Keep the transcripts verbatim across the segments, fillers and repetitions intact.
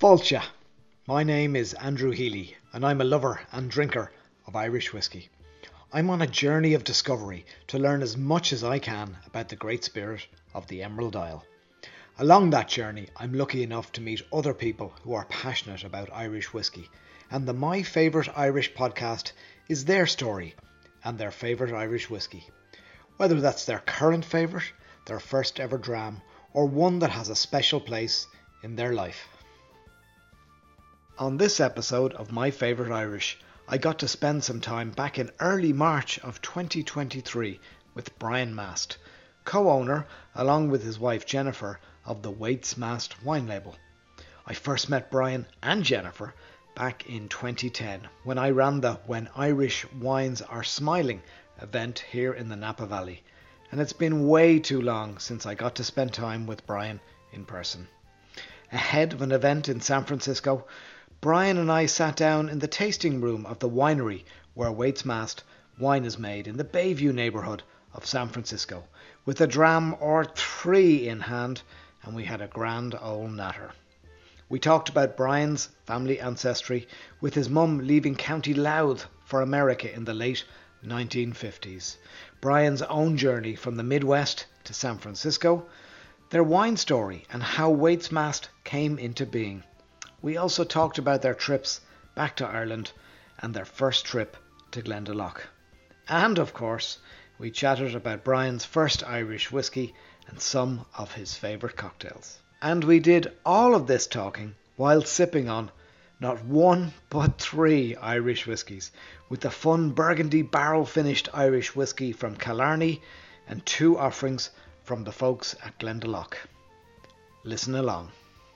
Fáilte. My name is Andrew Healy and I'm a lover and drinker of Irish whiskey. I'm on a journey of discovery to learn as much as I can about the great spirit of the Emerald Isle. Along that journey, I'm lucky enough to meet other people who are passionate about Irish whiskey, and the My Favourite Irish podcast is their story and their favourite Irish whiskey. Whether that's their current favourite, their first ever dram, or one that has a special place in their life. On this episode of My Favourite Irish, I got to spend some time back in early March of twenty twenty-three with Brian Mast, co-owner, along with his wife Jennifer, of the Waits Mast wine label. I first met Brian and Jennifer back in twenty ten when I ran the When Irish Wines Are Smiling event here in the Napa Valley, and it's been way too long since I got to spend time with Brian in person. Ahead of an event in San Francisco, Brian and I sat down in the tasting room of the winery where Waits Mast wine is made in the Bayview neighbourhood of San Francisco, with a dram or three in hand, and we had a grand old natter. We talked about Brian's family ancestry, with his mum leaving County Louth for America in the late nineteen fifties, Brian's own journey from the Midwest to San Francisco, their wine story and how Waits Mast came into being. We also talked about their trips back to Ireland and their first trip to Glendalough. And of course, we chatted about Brian's first Irish whiskey and some of his favourite cocktails. And we did all of this talking while sipping on not one but three Irish whiskies, with the fun Burgundy barrel finished Irish whiskey from Killarney and two offerings from the folks at Glendalough. Listen along.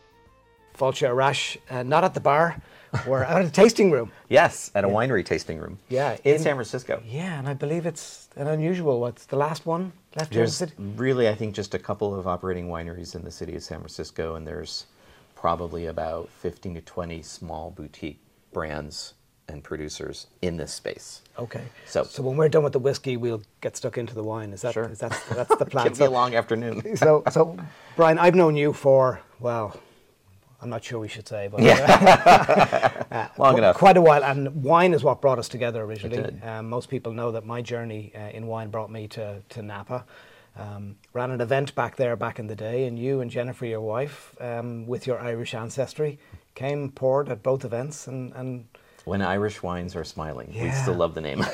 Fáilte Arash, uh, not at the bar, we're out at a tasting room. Yes, at a yeah. winery tasting room. Yeah, in, in San Francisco. Yeah, and I believe it's an unusual. What's the last one left? There's in the city? Really, I think, just a couple of operating wineries in the city of San Francisco, and there's probably about fifteen to twenty small boutique brands and producers in this space. Okay. So, so when we're done with the whiskey, we'll get stuck into the wine. Is that sure. is that that's the plan? Give me a long afternoon. so, so Brian, I've known you for well. I'm not sure we should say, but yeah. uh, long qu- enough. Quite a while, and wine is what brought us together originally. It did. Um, most people know that my journey uh, in wine brought me to to Napa. Um, ran an event back there back in the day, and you and Jennifer, your wife, um, with your Irish ancestry, came poured at both events, and. and When Irish Wines Are Smiling. Yeah. We still love the name.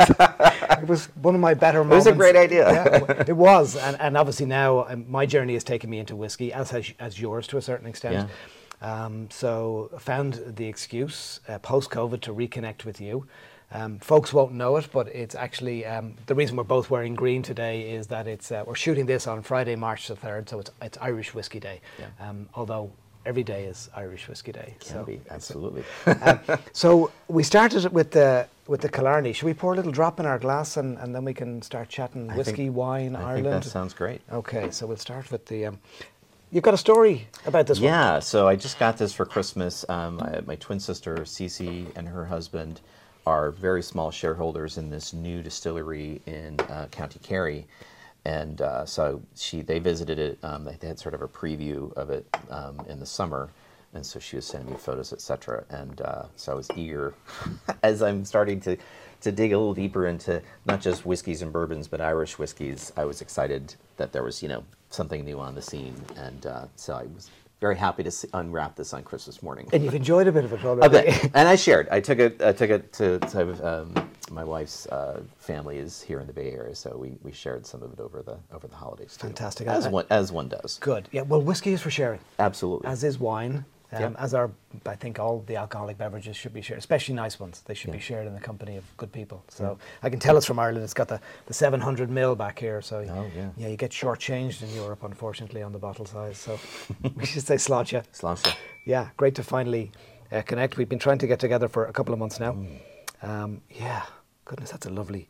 It was one of my better moments. It was a great idea. Yeah, it was, and, and obviously now um, my journey has taken me into whiskey, as has as yours to a certain extent. Yeah. Um, so I found the excuse uh, post-COVID to reconnect with you. Um, folks won't know it, but it's actually um, the reason we're both wearing green today is that it's uh, we're shooting this on Friday, March the third, so it's it's Irish Whiskey Day. Yeah. Um, although every day is Irish Whiskey Day. Can so, be, absolutely. um, so we started with the with the Killarney. Should we pour a little drop in our glass and, and then we can start chatting I whiskey, think, wine, I Ireland? I think that sounds great. Okay, so we'll start with the. Um, you've got a story about this one. Yeah, so I just got this for Christmas. Um, I, my twin sister, Cece, and her husband are very small shareholders in this new distillery in uh, County Kerry. And uh, so she, they visited it. Um, they had sort of a preview of it um, in the summer, and so she was sending me photos, et cetera. And uh, so I was eager, as I'm starting to, to dig a little deeper into not just whiskeys and bourbons, but Irish whiskeys. I was excited that there was, you know, something new on the scene, and uh, so I was very happy to see, unwrap this on Christmas morning. And you've enjoyed a bit of it already. A bit, and I shared. I took it. I took it to. to um, my wife's uh, family is here in the Bay Area, so we, we shared some of it over the over the holidays too. Fantastic. As I, one as one does. Good. Yeah. Well, whiskey is for sharing. Absolutely. As is wine. Um, Yep. As are, I think, all the alcoholic beverages should be shared, especially nice ones. They should Yeah. be shared in the company of good people. So I can tell it's from Ireland. It's got the, the seven hundred mil back here. So Oh, yeah. yeah, you get shortchanged in Europe, unfortunately, on the bottle size. So we should say Sláinte. Sláinte. Yeah, great to finally uh, connect. We've been trying to get together for a couple of months now. Mm. Um, yeah, goodness, that's a lovely.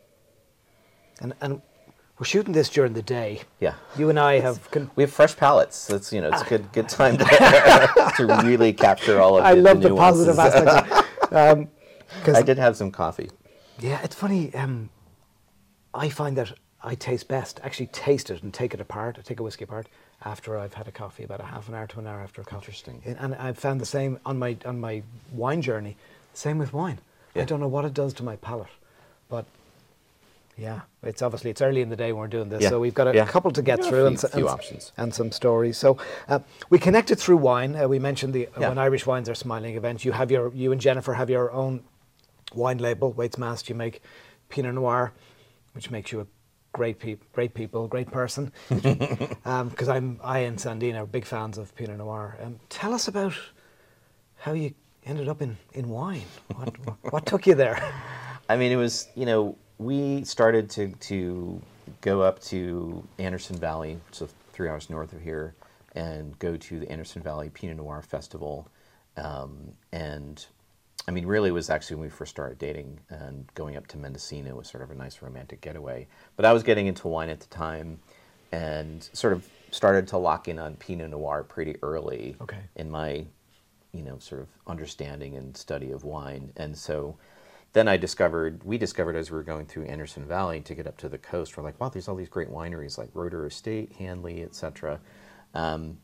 And and. We're shooting this during the day. Yeah. You and I have... Con- we have fresh palates. It's, you know, it's a good, good time to, to really capture all of I the, love the the positive aspects. um, I did have some coffee. Yeah, it's funny. Um, I find that I taste best, actually taste it and take it apart, take a whiskey apart, after I've had a coffee, about a half an hour to an hour after a coffee. Interesting. And I've found the same on my on my wine journey. Same with wine. Yeah. I don't know what it does to my palate, but yeah, it's obviously it's early in the day when we're doing this, Yeah. so we've got a Yeah. couple to get Yeah, a through few- and, s- few and, options. and some stories. So uh, we connected through wine. Uh, we mentioned the uh, Yeah. When Irish Wines Are Smiling event. You have your you and Jennifer have your own wine label, Waits Mast. You make Pinot Noir, which makes you a great peop, great people, great person. Because I'm I and Sandine are big fans of Pinot Noir. Um, tell us about how you ended up in, in wine. What, what what took you there? I mean, it was, you know, we started to, to go up to Anderson Valley, so three hours north of here, and go to the Anderson Valley Pinot Noir Festival. Um, and I mean, really, it was actually when we first started dating, and going up to Mendocino was sort of a nice romantic getaway. But I was getting into wine at the time, and sort of started to lock in on Pinot Noir pretty early Okay. in my, you know, sort of understanding and study of wine. And so then I discovered, we discovered as we were going through Anderson Valley to get up to the coast, we're like, wow, there's all these great wineries like Roeder Estate, Handley, et cetera. Um,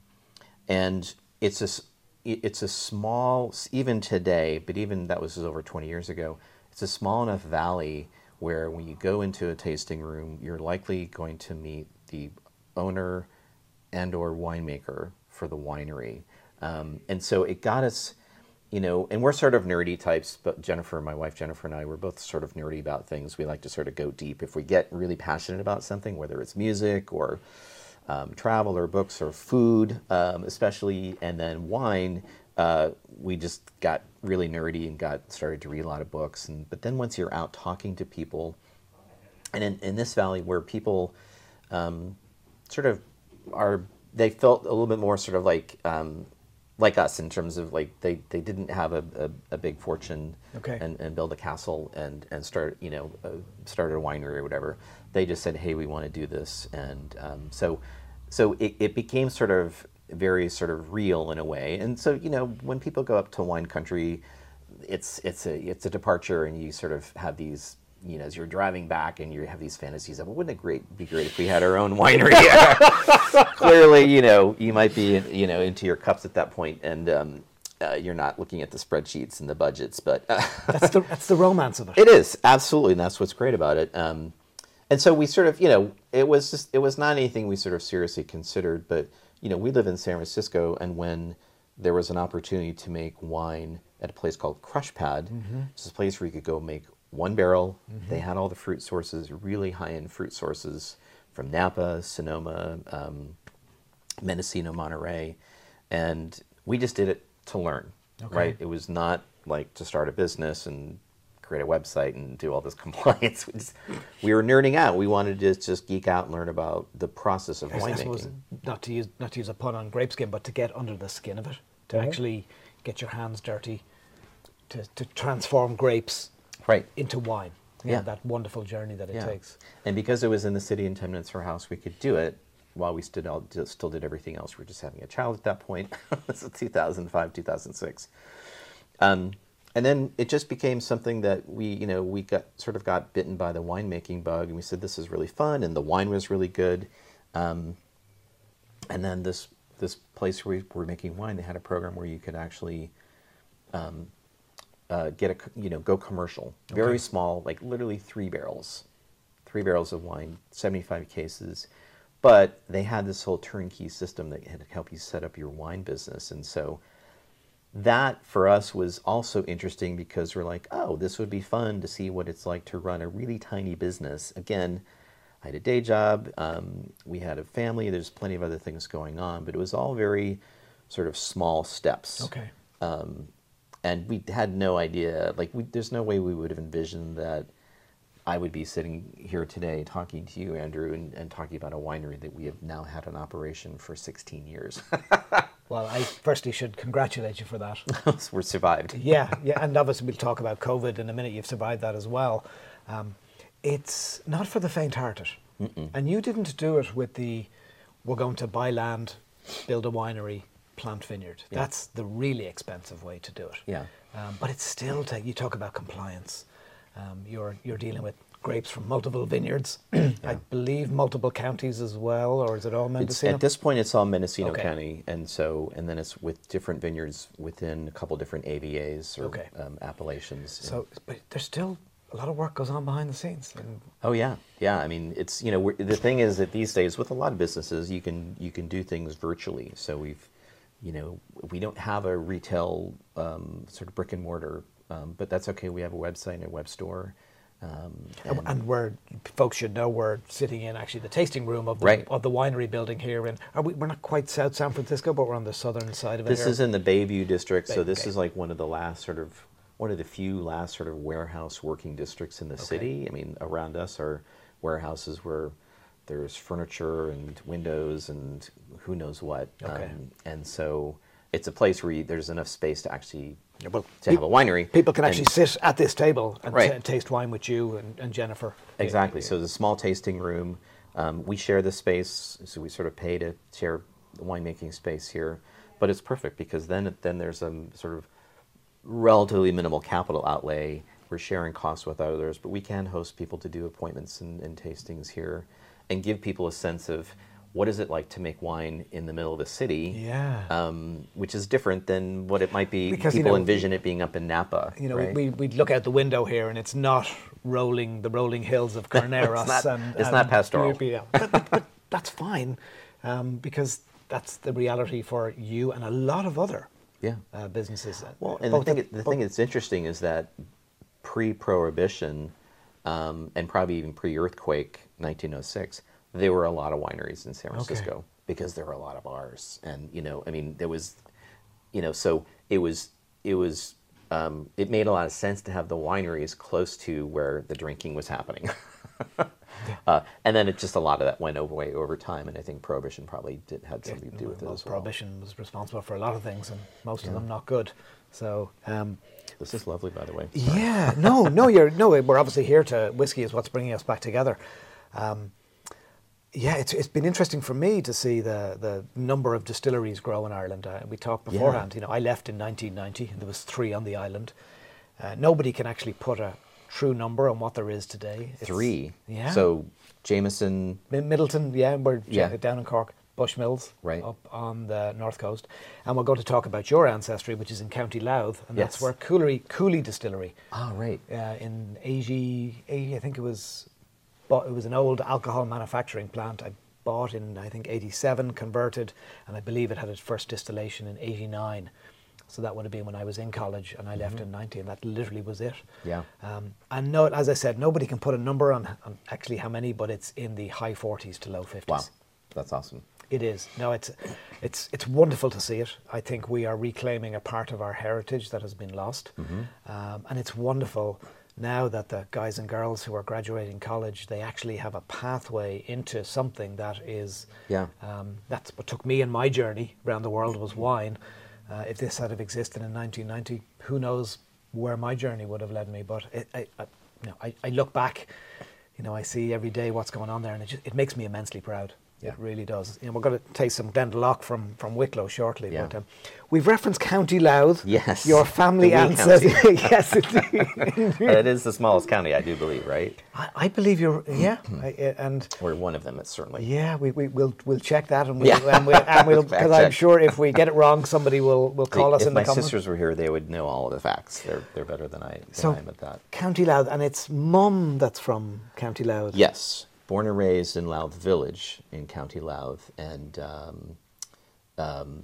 and it's a, s- it's a small, even today, but even that was over twenty years ago, it's a small enough valley where when you go into a tasting room, you're likely going to meet the owner and or winemaker for the winery. Um, and so it got us, you know, and we're sort of nerdy types, but Jennifer, my wife Jennifer and I, we're both sort of nerdy about things. We like to sort of go deep. If we get really passionate about something, whether it's music or um, travel or books or food, um, especially, and then wine, uh, we just got really nerdy and got started to read a lot of books. And but then once you're out talking to people, and in, in this valley where people um, sort of are, they felt a little bit more sort of like, um, like us in terms of like they, they didn't have a, a, a big fortune Okay. and, and build a castle and, and start, you know, uh, started a winery or whatever. They just said, hey, we want to do this. And um, so so it, it became sort of very sort of real in a way. And so, you know, when people go up to wine country, it's it's a it's a departure, and you sort of have these, you know, as you're driving back and you have these fantasies of, well, wouldn't it great be great if we had our own winery? Clearly, you know, you might be, you know, into your cups at that point, and um, uh, you're not looking at the spreadsheets and the budgets, but uh, That's the that's the romance of it. it is, absolutely, and that's what's great about it. Um, and so we sort of, you know, it was just, it was not anything we sort of seriously considered, but, you know, we live in San Francisco, and when there was an opportunity to make wine at a place called Crush Pad, mm-hmm. It's a place where you could go make one barrel. Mm-hmm. They had all the fruit sources, really high-end fruit sources from Napa, Sonoma, um, Mendocino, Monterey, and we just did it to learn, Okay. right? It was not like to start a business and create a website and do all this compliance. We, just, we were nerding out. We wanted to just geek out and learn about the process of I suppose, winemaking. not to use not to use a pun on grape skin, but to get under the skin of it, to Mm-hmm. actually get your hands dirty, to, to transform grapes Right. into wine. You Yeah. know, that wonderful journey that it Yeah. takes. And because it was in the city and ten minutes from our house, we could do it while we stood all, just still did everything else. We were just having a child at that point. This is two thousand five, two thousand six. Um, and then it just became something that we, you know, we got sort of got bitten by the winemaking bug, and we said, this is really fun, and the wine was really good. Um, and then this this place where we were making wine, they had a program where you could actually um, uh, get a, you know, go commercial. Very Okay. small, like literally three barrels. Three barrels of wine, seventy-five cases. But they had this whole turnkey system that had helped you set up your wine business. And so that for us was also interesting, because we're like, oh, this would be fun to see what it's like to run a really tiny business. Again, I had a day job, um, we had a family, there's plenty of other things going on, but it was all very sort of small steps. Okay. Um, and we had no idea, like, we, there's no way we would have envisioned that I would be sitting here today talking to you, Andrew, and, and talking about a winery that we have now had in operation for sixteen years. Well, I firstly should congratulate you for that. We're survived. Yeah, yeah, and obviously we'll talk about COVID in a minute. You've survived that as well. Um, it's not for the faint-hearted. Mm-mm. And you didn't do it with the, we're going to buy land, build a winery, plant vineyard. Yeah. That's the really expensive way to do it. Yeah. Um, but it's still, ta- you talk about compliance. Um, you're you're dealing with grapes from multiple vineyards. I believe multiple counties as well, or is it all It's, Mendocino? at this point, it's all Mendocino Okay. County, and so and then it's with different vineyards within a couple different A V As or Okay. um, appellations. So, but there's still a lot of work goes on behind the scenes. And Oh yeah, yeah. I mean, it's you know we're, the thing is that these days with a lot of businesses, you can you can do things virtually. So we've, you know, we don't have a retail um, sort of brick and mortar, um, but that's okay. We have a website and a web store. Um, And, and we're, folks should know we're sitting in actually the tasting room of the, Right. of the winery building here. And are we, we're not quite South San Francisco, but we're on the southern side of it This here. is in the Bayview district, so Bay- this okay. is like one of the last sort of one of the few last sort of warehouse working districts in the city. I mean, around us are warehouses where there's furniture and windows and who knows what. Okay. Um, and so it's a place where you, there's enough space to actually Yeah, well, to have a winery. People can And- actually sit at this table and Right. t- taste wine with you and, and Jennifer. Exactly. So there's a small tasting room. Um, we share the space, so we sort of pay to share the winemaking space here. But it's perfect because then then there's a sort of relatively minimal capital outlay. We're sharing costs with others, but we can host people to do appointments and, and tastings here, and give people a sense of what is it like to make wine in the middle of the city. Yeah. Um, which is different than what it might be. Because, you people know, envision it being up in Napa. You know, right? we we look out the window here, and it's not rolling the rolling hills of Carneros. It's not- and, it's and not pastoral. yeah. but, but, but that's fine, um, because that's the reality for you and a lot of other Yeah. uh, businesses. Well, and the Both thing, at- the both- thing that's interesting is that pre-prohibition, um, and probably even pre-earthquake, nineteen oh six, there were a lot of wineries in San Okay. Francisco because there were a lot of bars, and you know, I mean, there was, you know, so it was, it was, um, it made a lot of sense to have the wineries close to where the drinking was happening. uh, and then it just a lot of that went away over time, and I think prohibition probably did had something to do with it well, as well. prohibition was responsible for a lot of things, and most of them not good. So. Um, This is lovely, by the way. Yeah, no, no, you're no. We're obviously here to whiskey is what's bringing us back together. Um, yeah, it's it's been interesting for me to see the the number of distilleries grow in Ireland. Uh, we talked beforehand. You know, I left in nineteen ninety, and there was three on the island. Uh, nobody can actually put a true number on what there is today. It's- Three. Yeah. So Jameson. Mi- Middleton, yeah, we're Yeah. down in Cork. Bushmills, Right. up on the north coast, and we're going to talk about your ancestry, which is in County Louth, and that's Yes. where Cooley Cooley Distillery. Ah, right. Uh, in eighty, eighty, I think it was, bought, it was an old alcohol manufacturing plant I bought in, I think, eighty-seven, converted, and I believe it had its first distillation in eighty-nine. So that would have been when I was in college, and I left in ninety, and that literally was it. Yeah. Um, and no, as I said, nobody can put a number on, on actually how many, but it's in the high forties to low fifties. Wow. That's awesome. It is. No, it's it's it's wonderful to see it. I think we are reclaiming a part of our heritage that has been lost, um, and it's wonderful now that the guys and girls who are graduating college, they actually have a pathway into something that is. Yeah. Um, that's what took me in my journey around the world was wine. Uh, if this had have existed in nineteen ninety, who knows where my journey would have led me? But it, I, I, you know, I, I look back, you know, I see every day what's going on there, and it just, it makes me immensely proud. Yeah. It really does. You know, we're going to taste some Glendalough from, from Wicklow shortly. Yeah. But um, we've referenced County Louth. Yes. Your family The wee ancestry. county. Yes, indeed. It is the smallest county, I do believe, right? I, I believe you're. Yeah, I, uh, and Or one of them, it's certainly. yeah, we, we we'll we'll check that, and we'll Yeah. and we'll, and we'll Fact because I'm check. sure if we get it wrong, somebody will will call us if in my the comments. sisters were here, they would know all of the facts. They're they're better than I, than So- I am at that. County Louth, and it's mum that's from County Louth. Yes, born and raised in Louth Village in County Louth, and um, um,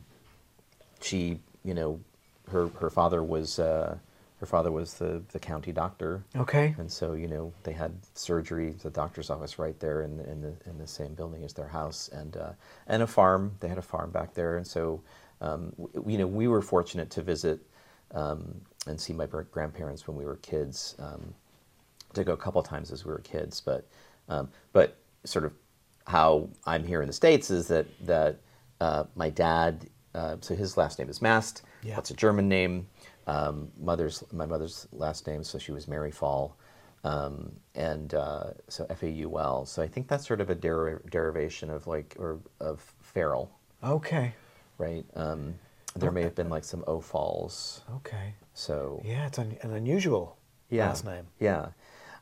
she, you know, her her father was uh, her father was the, the county doctor. Okay. And so, you know, they had surgery, the doctor's office right there in the, in the, in the same building as their house, and uh, and a farm. They had a farm back there, and so, um, w- you know, we were fortunate to visit um, and see my gr- grandparents when we were kids. Um, to go a couple times as we were kids, but um, but sort of how I'm here in the States is that that uh, my dad. Uh, so his last name is Mast. Yeah. That's a German name. Um, mother's my mother's last name, so she was Mary Fall, um, and uh, so F A U L. So I think that's sort of a deri- derivation of like or of Farrell, Okay. right? Um, there may have been like some O Falls. Okay. So Yeah, it's an, an unusual yeah, last name. yeah.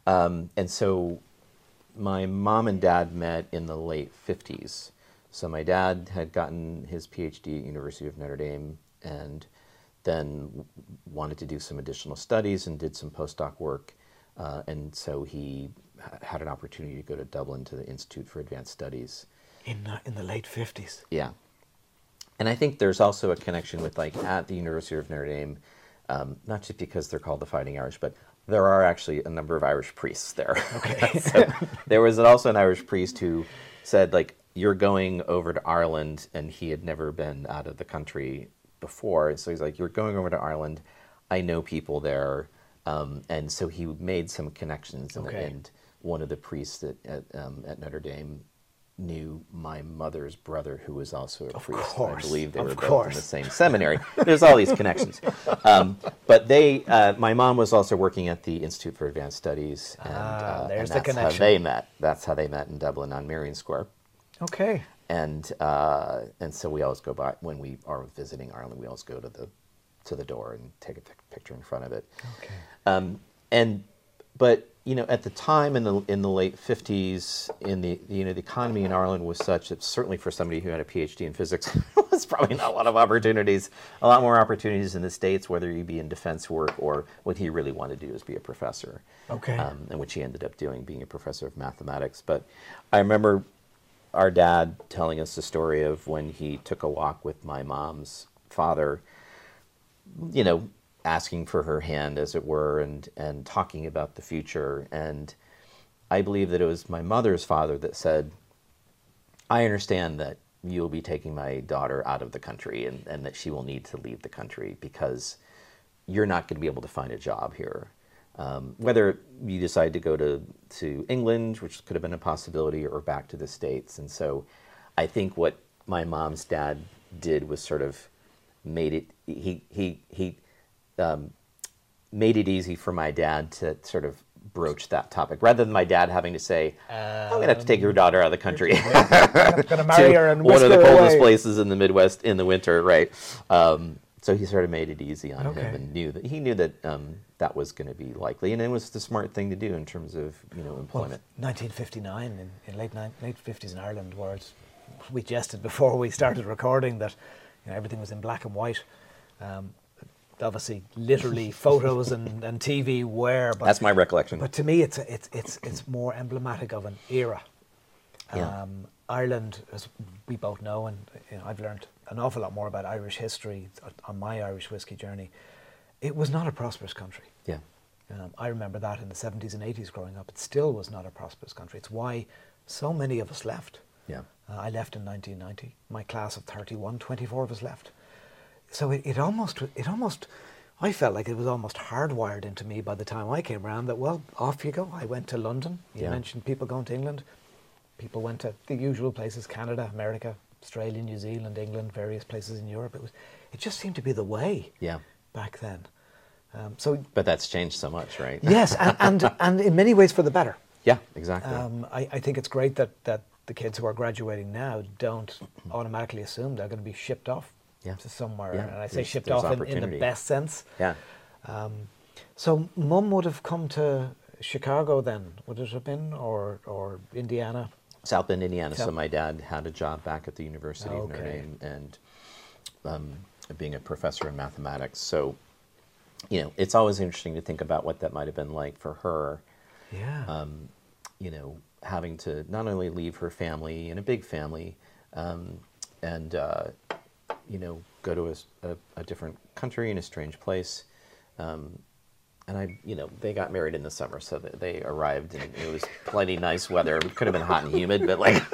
Um, and so my mom and dad met in the late fifties. So my dad had gotten his PhD at University of Notre Dame and then wanted to do some additional studies and did some postdoc work. Uh, and so he ha- had an opportunity to go to Dublin to the Institute for Advanced Studies. In uh, in the late fifties. Yeah. And I think there's also a connection with, like, at the University of Notre Dame, um, not just because they're called the Fighting Irish, but there are actually a number of Irish priests there. Okay. So there was also an Irish priest who said, like, you're going over to Ireland, and he had never been out of the country before. And so he's like, you're going over to Ireland. I know people there. Um, and so he made some connections. And, Okay. and one of the priests at, at, um, at Notre Dame knew my mother's brother, who was also a Of priest. course, I believe they of were both course. in the same seminary. There's all these connections. Um, but they, uh, my mom was also working at the Institute for Advanced Studies, and, Ah, uh, there's and the that's how connection. they met. That's how they met in Dublin on Marion Square. Okay. And uh, and so we always go by when we are visiting Ireland. We always go to the to the door and take a pic- picture in front of it. Okay. Um, and but you know, at the time in the in the late fifties, in the you know the economy in Ireland was such that certainly for somebody who had a PhD in physics, there was probably not a lot of opportunities. A lot more opportunities in the States, whether you be in defense work or what he really wanted to do is be a professor. Okay. Um, and which he ended up doing, being a professor of mathematics. But I remember our dad telling us the story of when he took a walk with my mom's father, you know, asking for her hand, as it were, and, and talking about the future. And I believe that it was my mother's father that said, I understand that you'll be taking my daughter out of the country and, and that she will need to leave the country because you're not going to be able to find a job here. Um, whether you decide to go to, to England, which could have been a possibility, or back to the States. And so I think what my mom's dad did was sort of made it, he, he, he um, made it easy for my dad to sort of broach that topic, rather than my dad having to say, I'm going to have to take your daughter out of the country. I'm going to marry to her and one whisk of the her coldest away. places in the Midwest in the winter, right? Um, so he sort of made it easy on Okay. him and knew that he knew that um, that was going to be likely, and it was the smart thing to do in terms of you know Well, employment. nineteen fifty-nine in, in late ni- late fifties in Ireland, where it's, we jested before we started recording that you know, everything was in black and white. Um, obviously, literally photos and, and T V were, but That's my recollection. But to me, it's a, it's it's it's more emblematic of an era. Yeah. Um, Ireland, as we both know, and you know, I've learned an awful lot more about Irish history on my Irish whiskey journey. It was not a prosperous country. yeah, Um, I remember that in the seventies and eighties growing up. It still was not a prosperous country. It's why so many of us left. yeah, Uh, I left in nineteen ninety. My class of thirty-one, twenty-four of us left. So it, it almost, it almost, I felt like it was almost hardwired into me by the time I came around that, well, off you go. I went to London. You Yeah. mentioned people going to England. People went to the usual places, Canada, America, Australia, New Zealand, England, various places in Europe. It was, it just seemed to be the way yeah. back then. Um, so But that's changed so much, right? yes, and, and, and in many ways for the better. Yeah, exactly. Um, I, I think it's great that, that the kids who are graduating now don't automatically assume they're going to be shipped off Yeah. to somewhere. Yeah, And I say there's- shipped there's off in, in the opportunity. best sense. yeah. Um, so Mum would have come to Chicago then, would it have been, or, or Indiana? South Bend, Indiana. So South- my dad had a job back at the University of Notre Okay. Dame, and um, being a professor in mathematics. So, you know, it's always interesting to think about what that might have been like for her. Yeah. Um, you know, having to not only leave her family and a big family, um, and uh, you know, go to a, s- a- a different country in a strange place. Um, and I, you know, they got married in the summer, so that they arrived, and it was plenty nice weather. It could have been hot and humid, but like,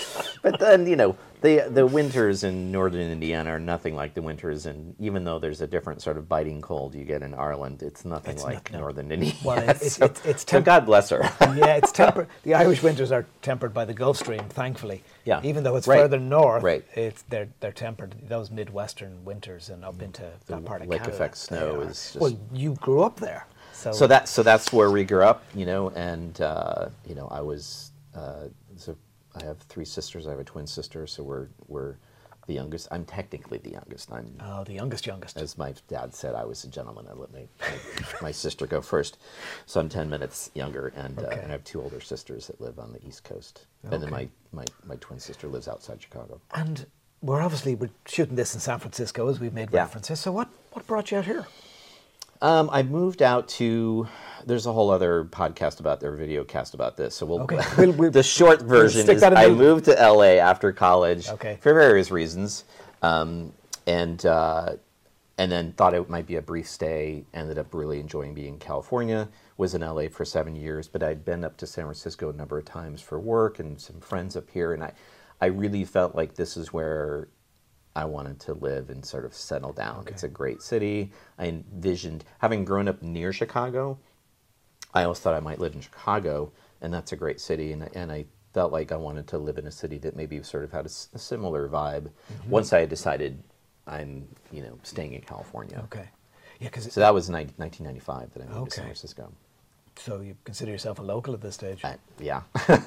but then you know, the the winters in northern Indiana are nothing like the winters, and even though there's a different sort of biting cold you get in Ireland, it's nothing It's like not- no. northern Indiana. Well, it- it's- so, it's- it's so temp- God bless her. yeah, it's tempered. The Irish winters are tempered by the Gulf Stream, thankfully. Yeah. Even though it's Right. further north, Right. it's they're they're tempered. Those midwestern winters and up into that part of lake Canada. effect they snow are- is just- Well, you grew up there, so, So that so that's where we grew up, you know, and uh, you know, I was uh, so I have three sisters. I have a twin sister, so we're we're the youngest. I'm technically the youngest. I'm, Oh, the youngest, youngest. as my dad said, I was a gentleman. I let my, my, my sister go first. So I'm ten minutes younger, and, uh, Okay. and I have two older sisters that live on the East Coast. And then Okay. my, my, my twin sister lives outside Chicago. And we're obviously we're shooting this in San Francisco, as we've made Yeah. references. So what, what brought you out here? Um, I moved out to. There's a whole other podcast about their video cast about this. So we'll. Okay. We'll- we'll- the short version stick is that in I the- moved to L A after college Okay. for various reasons, um, and uh, and then thought it might be a brief stay. Ended up really enjoying being in California. Was in L A for seven years, but I'd been up to San Francisco a number of times for work and some friends up here, and I, I really felt like this is where I wanted to live and sort of settle down. Okay. It's a great city. I envisioned, having grown up near Chicago, I always thought I might live in Chicago, and that's a great city. And, I- and I felt like I wanted to live in a city that maybe sort of had a, s- a similar vibe. Mm-hmm. Once I had decided I'm, you know, staying in California. Okay. Yeah, because So that was ni- nineteen ninety-five that I moved to San Okay. Francisco. so you consider yourself a local at this stage. I, yeah.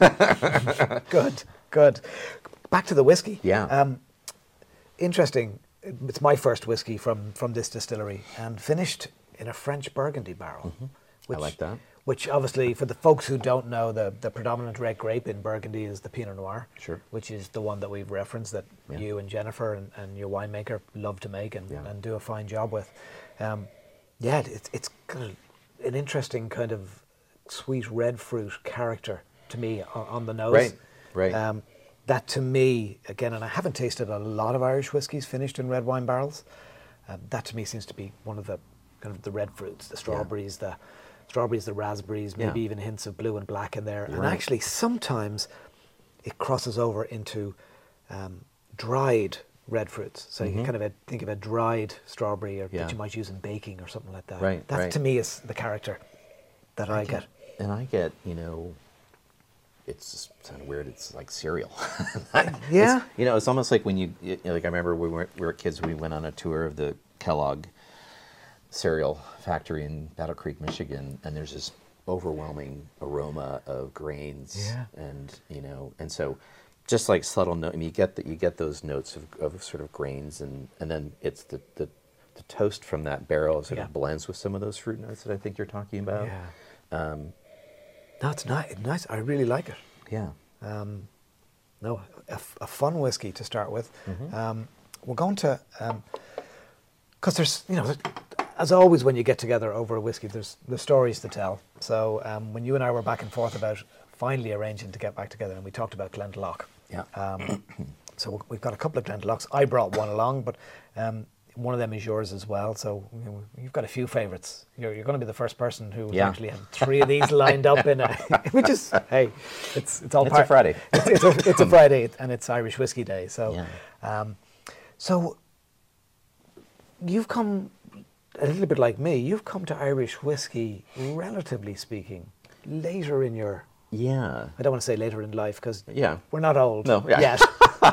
Good, good. Back to the whiskey. Yeah. Um, interesting. It's my first whiskey from, from this distillery, and finished in a French Burgundy barrel. I like that. Which obviously, for the folks who don't know, the, the predominant red grape in Burgundy is the Pinot Noir. Sure. Which is the one that we've referenced that Yeah. you and Jennifer and, and your winemaker love to make and, Yeah. and do a fine job with. Um, yeah, it's it's kind of an interesting kind of sweet red fruit character to me on, on the nose. Right, right. Um, that to me, again, and I haven't tasted a lot of Irish whiskies finished in red wine barrels. Um, that to me seems to be one of the kind of the red fruits, the strawberries, the strawberries, the raspberries, maybe Yeah. even hints of blue and black in there. You're and right. actually, sometimes it crosses over into um, dried red fruits. So you kind of a, think of a dried strawberry, or Mm-hmm. Yeah. that you might use in baking or something like that. Right, That right. to me is the character that I, get. And I get, you know, it's kind of weird. It's like cereal. Yeah. It's, you know, it's almost like when you, you know, like I remember when we were, we were kids, we went on a tour of the Kellogg cereal factory in Battle Creek, Michigan, and there's this overwhelming aroma of grains. Yeah. And, you know, and so just like subtle note, I mean, you get that, you get those notes of, of sort of grains, and, and then it's the, the, the toast from that barrel sort Yeah. of blends with some of those fruit notes that I think you're talking about. Yeah. Um, No, it's nice. Nice. I really like it. yeah. Um, no, a, f- a fun whiskey to start with. Mm-hmm. Um, we're going to, because there's, you know, as always when you get together over a whiskey, there's there's stories to tell. So um, when you and I were back and forth about finally arranging to get back together, and we talked about Glendalough. Yeah. Um, so we've got a couple of Glendalochs. I brought one along, but um, one of them is yours as well. So you know, you've got a few favourites. You're, you're going to be the first person who Yeah. actually had three of these lined up in a, which is, hey, it's it's all It's a part- Friday. It's, it's, a, it's a Friday, and it's Irish Whiskey Day. So, Yeah. um, so you've come a little bit like me. You've come to Irish whiskey, relatively speaking, later in your. Yeah. I don't want to say later in life because Yeah. we're not old No, yeah. yet.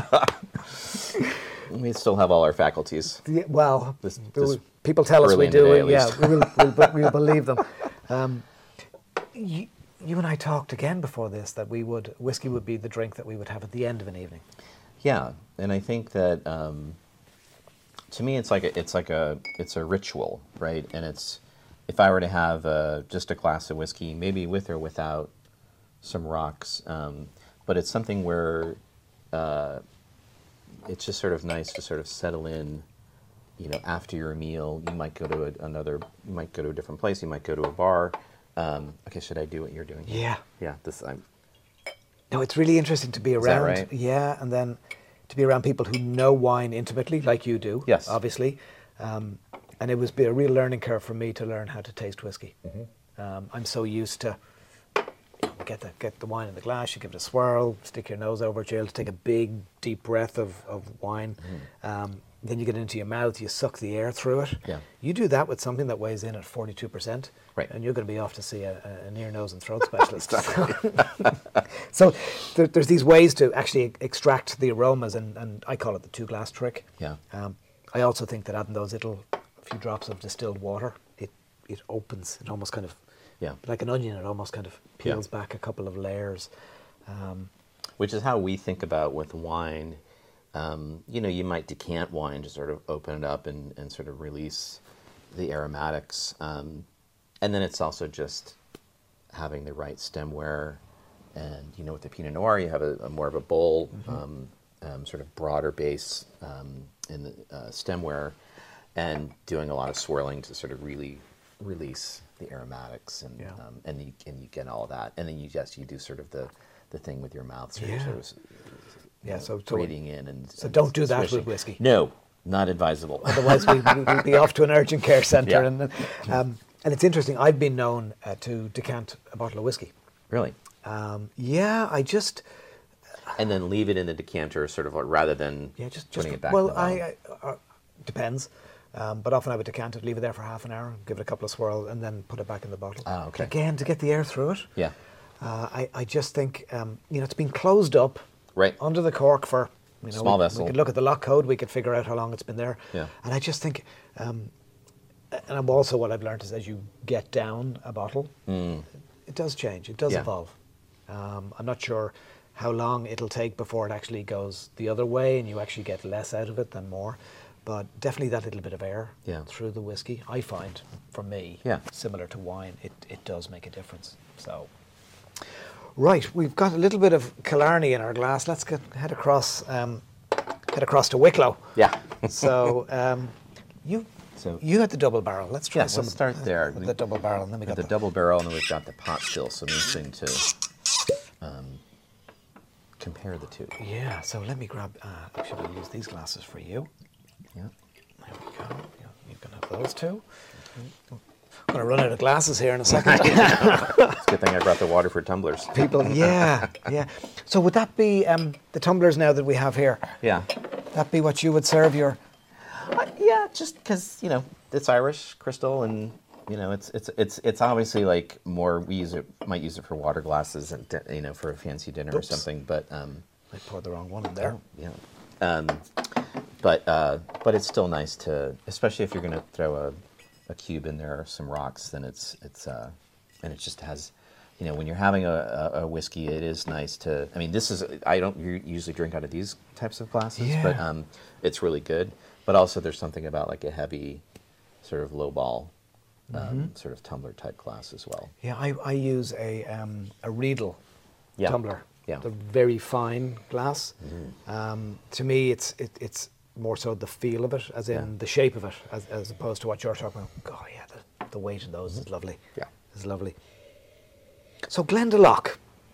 We still have all our faculties. Yeah, well, This- there this were- people tell us early we in the do. day, and at yeah, least. we will, we'll, be- we'll believe them. Um, you, you and I talked again before this that we would whiskey would be the drink that we would have at the end of an evening. Yeah, and I think that um, to me, it's like a, it's like a it's a ritual, right? And it's if I were to have uh, just a glass of whiskey, maybe with or without some rocks, um, but it's something where uh, it's just sort of nice to sort of settle in. You know, after your meal, you might go to a, another, you might go to a different place, you might go to a bar. Um, okay, should I do what you're doing? Yeah. Yeah, this I'm. No, it's really interesting to be that around. right? Yeah, and then to be around people who know wine intimately, like you do. Yes. Obviously. Um, and it was be a real learning curve for me to learn how to taste whiskey. Mm-hmm. Um, I'm so used to you know, get the get the wine in the glass, you give it a swirl, stick your nose over it, you're able to take a big, deep breath of, of wine. Mm-hmm. Um, then you get it into your mouth, you suck the air through it. Yeah. You do that with something that weighs in at forty-two percent. Right. And you're going to be off to see a, a, an ear, nose and throat specialist. So there, there's these ways to actually extract the aromas, and, and I call it the two glass trick. Yeah. Um, I also think that adding those little few drops of distilled water, it it opens, it almost kind of, Yeah. like an onion, it almost kind of peels Yeah. back a couple of layers. Um, Which is how we think about with wine. um, you know, you might decant wine to sort of open it up and, and sort of release the aromatics. Um, and then it's also just having the right stemware. And, you know, with the Pinot Noir, you have a, a more of a bold, mm-hmm. um, um, sort of broader base um, in the uh, stemware, and doing a lot of swirling to sort of really release the aromatics, and yeah. um, and you and you get all of that, and then you just you do sort of the, the thing with your mouth, so yeah. you're sort of yeah, know, so, so breathing in and so and don't do that swishing. with whiskey. No, not advisable. Otherwise, we, we'll be off to an urgent care centre. Yeah. And um, and it's interesting. I've been known uh, to decant a bottle of whiskey. Really? Um, yeah, I just. And then leave it in the decanter, sort of, rather than yeah, just, just putting it back. well, in the bottle. I, I uh, depends. Um, but often I would decant it, leave it there for half an hour, give it a couple of swirls, and then put it back in the bottle. Ah, okay. Again, to get the air through it. Yeah. Uh, I, I just think, um, you know, it's been closed up Right. under the cork for, you know, Small we, vessel. we could look at the lock code, we could figure out how long it's been there. Yeah. And I just think, um, and I'm also what I've learned is as you get down a bottle, Mm. it does change, it does Yeah. evolve. Um, I'm not sure how long it'll take before it actually goes the other way and you actually get less out of it than more. But definitely that little bit of air Yeah. through the whiskey, I find, for me, Yeah. similar to wine, it, it does make a difference. So, right, we've got a little bit of Killarney in our glass. Let's get head across, um, head across to Wicklow. Yeah. So, um, you So- you had the double barrel. Let's try Yeah, some let's start there. with the double barrel, and then we Got got the double barrel, and then we've got the pot still, so interesting to um, compare the two. Yeah. So let me grab. Uh, actually, I'll use these glasses for you. Yeah. There we go. You, you can have those two. I'm going to run out of glasses here in a second. It's a good thing I brought the water for tumblers. People, yeah, yeah. So would that be um, the tumblers now that we have here? Yeah. That be what you would serve your? Uh, yeah, just because, you know, it's Irish crystal, and you know, it's it's it's it's obviously like more. We use it, might use it for water glasses, and di- you know, for a fancy dinner Oops. or something. But um, I poured the wrong one in there. yeah, um, but uh, but it's still nice to, especially if you're going to throw a, a cube in there or some rocks, then it's it's uh, and it just has, you know, when you're having a, a, a whiskey, it is nice to. I mean, this is I don't u- usually drink out of these types of glasses, Yeah. but um, it's really good. But also, there's something about like a heavy, sort of low ball, um, Mm-hmm. sort of tumbler type glass as well. Yeah, I, I use a um, a Riedel Yeah. tumbler. Yeah. The very fine glass. Mm-hmm. Um, to me, it's it, it's more so the feel of it, as in Yeah. the shape of it, as, as opposed to what you're talking about. God, yeah, the, the weight of those is lovely. Yeah. It's lovely. So Glendalough,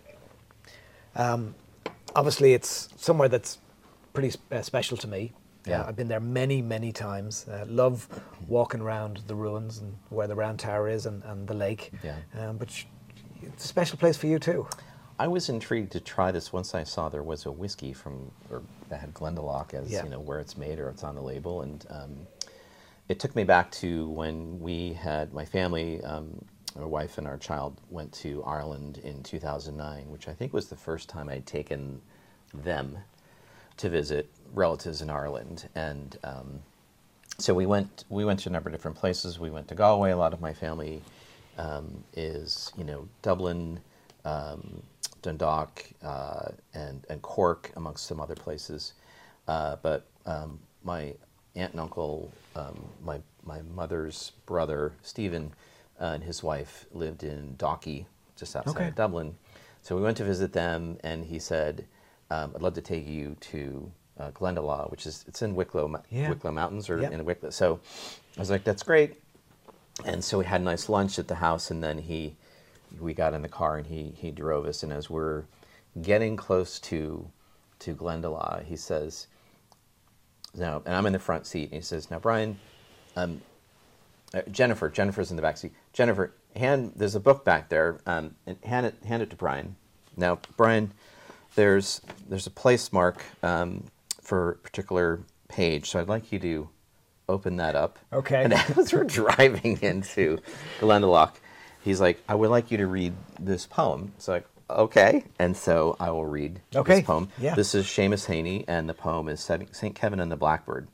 um, obviously it's somewhere that's pretty sp- uh, special to me. Yeah. Uh, I've been there many, many times. Uh, love walking around the ruins and where the Round Tower is and, and the lake. Yeah. Um, but sh- it's a special place for you too. I was intrigued to try this once I saw there was a whiskey from, or that had Glendalough as, Yeah. you know, where it's made or it's on the label. And um, it took me back to when we had, my family, um, my wife and our child went to Ireland in two thousand nine, which I think was the first time I'd taken them to visit relatives in Ireland. And um, so we went, we went to a number of different places. We went to Galway. A lot of my family um, is, you know, Dublin, um, Dundalk, uh, and, and Cork, amongst some other places. Uh, but um, my aunt and uncle, um, my, my mother's brother, Stephen, uh, and his wife lived in Dalkey, just outside Okay. of Dublin. So we went to visit them, and he said, um, I'd love to take you to uh, Glendalough, which is, it's in Wicklow, Mo- Yeah. Wicklow Mountains, or Yep. in Wicklow. So I was like, that's great. And so we had a nice lunch at the house, and then he, we got in the car, and he he drove us. And as we're getting close to to Glendalough, he says, "Now," and I'm in the front seat. And he says, "Now, Brian, um, uh, Jennifer, Jennifer's in the back seat. Jennifer, hand. There's a book back there. Um, and hand it hand it to Brian. Now, Brian, there's there's a place mark um, for a particular page. So I'd like you to open that up." Okay. And as we're driving into Glendalough, he's like, "I would like you to read this poem." It's like, okay. And so I will read Okay, this poem. yeah. This is Seamus Heaney, and the poem is Saint Kevin and the Blackbird.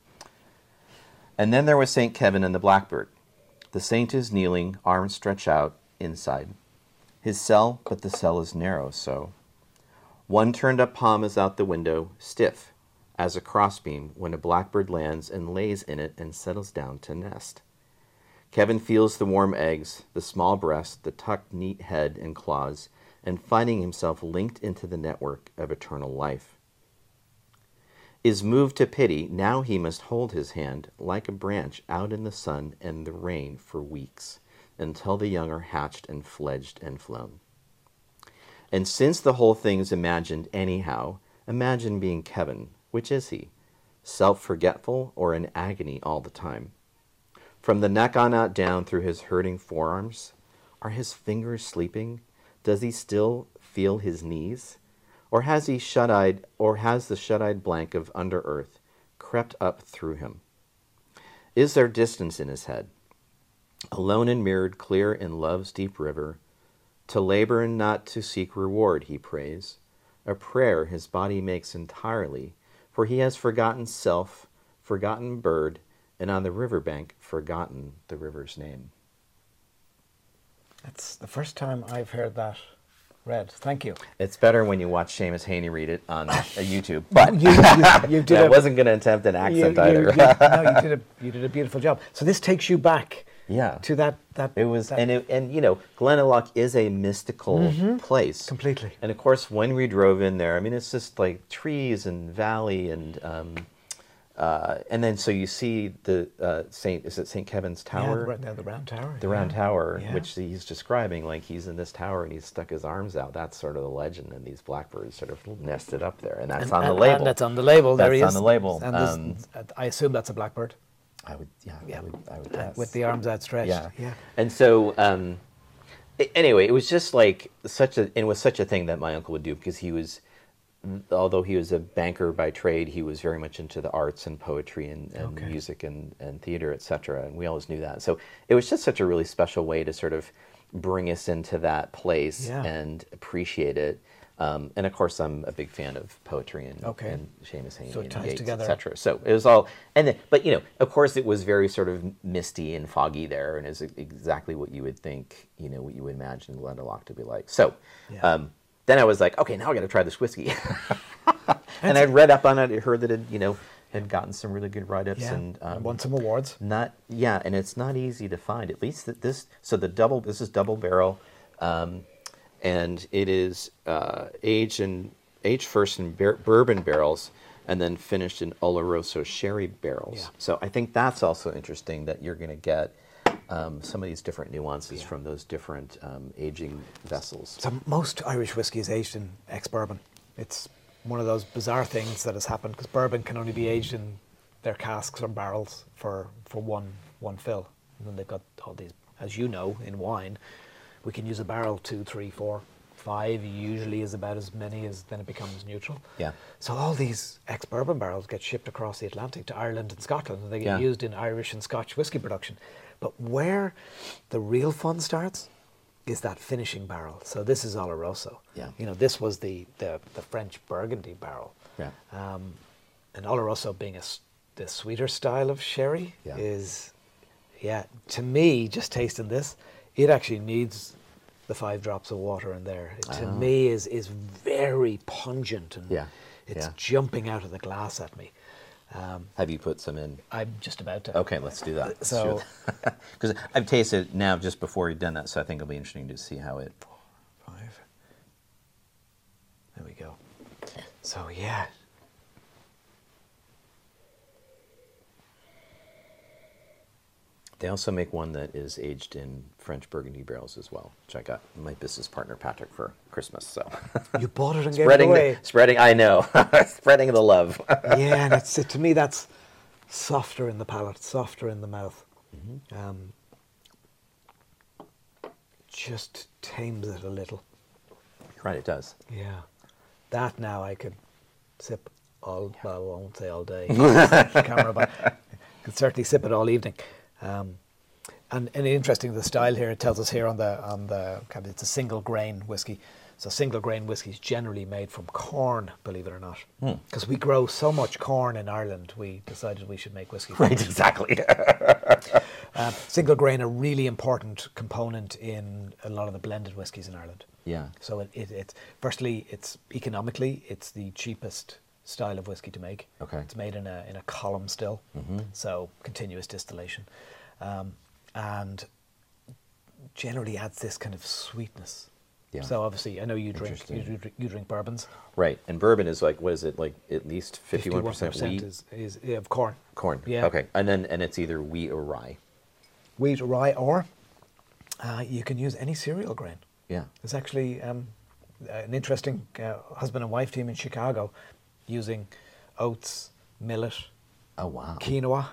And then there was Saint Kevin and the Blackbird. The saint is kneeling, arms stretched out, inside his cell, but the cell is narrow, so. One turned up palm is out the window, stiff, as a crossbeam when a blackbird lands and lays in it and settles down to nest. Kevin feels the warm eggs, the small breast, the tucked neat head and claws, and finding himself linked into the network of eternal life. Is moved to pity, now he must hold his hand like a branch out in the sun and the rain for weeks, until the young are hatched and fledged and flown. And since the whole thing's imagined anyhow, imagine being Kevin. Which is he? Self-forgetful or in agony all the time? From the neck on out down through his hurting forearms, are his fingers sleeping? Does he still feel his knees? Or has he shut-eyed, or has the shut-eyed blank of under-earth crept up through him? Is there distance in his head? Alone and mirrored clear in love's deep river, to labor and not to seek reward, he prays, a prayer his body makes entirely, for he has forgotten self, forgotten bird, and on the riverbank forgotten the river's name. That's the first time I've heard that read. Thank you. It's better when you watch Seamus Haney read it on uh, YouTube, but you, you, you did I a, wasn't going to attempt an accent you, you, either. You, no, you did a you did a beautiful job. So this takes you back. Yeah. To that that it was that, and it, and you know, Glenalock is a mystical mm-hmm. place. Completely. And of course when we drove in there, I mean it's just like trees and valley and um uh and then so you see the uh Saint is it Saint Kevin's Tower? Yeah, right now the round tower. The yeah. round tower, yeah. which he's describing like he's in this tower and he's stuck his arms out. That's sort of the legend, and these blackbirds sort of nested up there, and that's and, on and, the label. And that's on the label. That's there he is. on the label. And um, this, I assume that's a blackbird. I would, yeah, yeah. I would, I would guess. With the arms outstretched. Yeah, yeah. And so, um, it, anyway, it was just like such a, it was such a thing that my uncle would do because he was, although he was a banker by trade, he was very much into the arts and poetry and, and okay. music and, and theater, et cetera. And we always knew that. So it was just such a really special way to sort of bring us into that place yeah. and appreciate it. Um, and of course, I'm a big fan of poetry and, okay. and Seamus Haney so it and ties Yeats, together. et cetera. So it was all, and then, but you know, of course, it was very sort of misty and foggy there, and is exactly what you would think, you know, what you would imagine Glendalough to be like. So yeah. um, then I was like, okay, now I got to try this whiskey, and I'd read up on it, I heard that it, you know, had gotten some really good write-ups yeah. and, um, and won some awards. Not yeah, and it's not easy to find. At least that this, so the double, this is double barrel. Um, And it is uh, aged in aged first in bar- bourbon barrels, and then finished in Oloroso sherry barrels. Yeah. So I think that's also interesting that you're going to get um, some of these different nuances yeah. from those different um, aging vessels. So most Irish whiskey is aged in ex-bourbon. It's one of those bizarre things that has happened because bourbon can only be aged in their casks or barrels for, for one one fill. And then they've got all these, as you know, in wine. We can use a barrel, two, three, four, five, usually is about as many as then it becomes neutral. Yeah. So all these ex-bourbon barrels get shipped across the Atlantic to Ireland and Scotland, and they get Yeah. used in Irish and Scotch whiskey production. But where the real fun starts is that finishing barrel. So this is Oloroso. Yeah. You know, this was the, the, the French Burgundy barrel. Yeah. Um, and Oloroso being a, s- the sweeter style of sherry Yeah. is, yeah, to me, just tasting this, it actually needs the five drops of water in there. It, to Oh. me, is is very pungent and Yeah, it's yeah. jumping out of the glass at me. Um, Have you put some in? I'm just about to. Okay, let's do that. So- Because I've tasted it now just before you've done that, so I think it'll be interesting to see how it. Five. There we go. So yeah. They also make one that is aged in French Burgundy barrels as well, which I got my business partner Patrick for Christmas. So You bought it and gave it spreading, away. the, spreading. I know, spreading the love. Yeah, and it's, to me that's softer in the palate, softer in the mouth. Mm-hmm. Um, just tames it a little. Right, it does. Yeah, that now I could sip all. Well, I won't say all day. Camera, but I could certainly sip it all evening. Um, and, and interesting, the style here, it tells us here on the on the it's a single grain whiskey. So single grain whiskey is generally made from corn, believe it or not, because we grow so much corn in Ireland. We decided we should make whiskey. From Right, it. exactly. Uh, single grain, a really important component in a lot of the blended whiskies in Ireland. Yeah. So it, it, it's firstly, it's economically, it's the cheapest style of whiskey to make. Okay. It's made in a in a column still, Mm-hmm. so continuous distillation, um, and generally adds this kind of sweetness. Yeah. So obviously, I know you drink you, Interesting. drink- you drink bourbons. Right. And bourbon is like, what is it, like at least fifty-one percent wheat? is, is yeah, of corn. Corn. Yeah. Okay. And then and it's either wheat or rye. Wheat or rye, or uh, you can use any cereal grain. Yeah. There's actually um, an interesting uh, husband and wife team in Chicago using oats, millet, Oh wow. quinoa.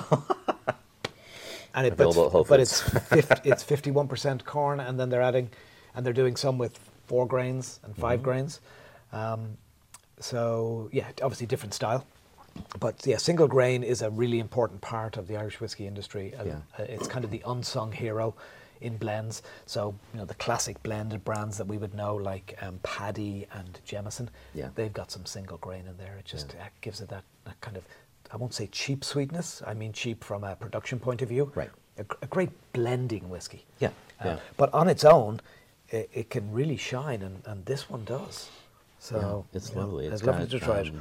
And it, Available at Whole but Foods. it's fifty, it's fifty-one percent corn, and then they're adding, and they're doing some with four grains and five Mhm. grains. Um, so yeah, obviously different style, but yeah, single grain is a really important part of the Irish whiskey industry. Uh, Yeah. uh, it's kind of the unsung hero in blends. So you know the classic blended brands that we would know, like um, Paddy and Jameson. Yeah. They've got some single grain in there. It just Yeah. uh, gives it that, that kind of, I won't say cheap sweetness. I mean cheap from a production point of view. Right. A, gr- a great blending whiskey. Yeah. Uh, Yeah. But on its own, it, it can really shine, and, and this one does. So Yeah, it's you know, lovely. It's, It's lovely got, to try it. um,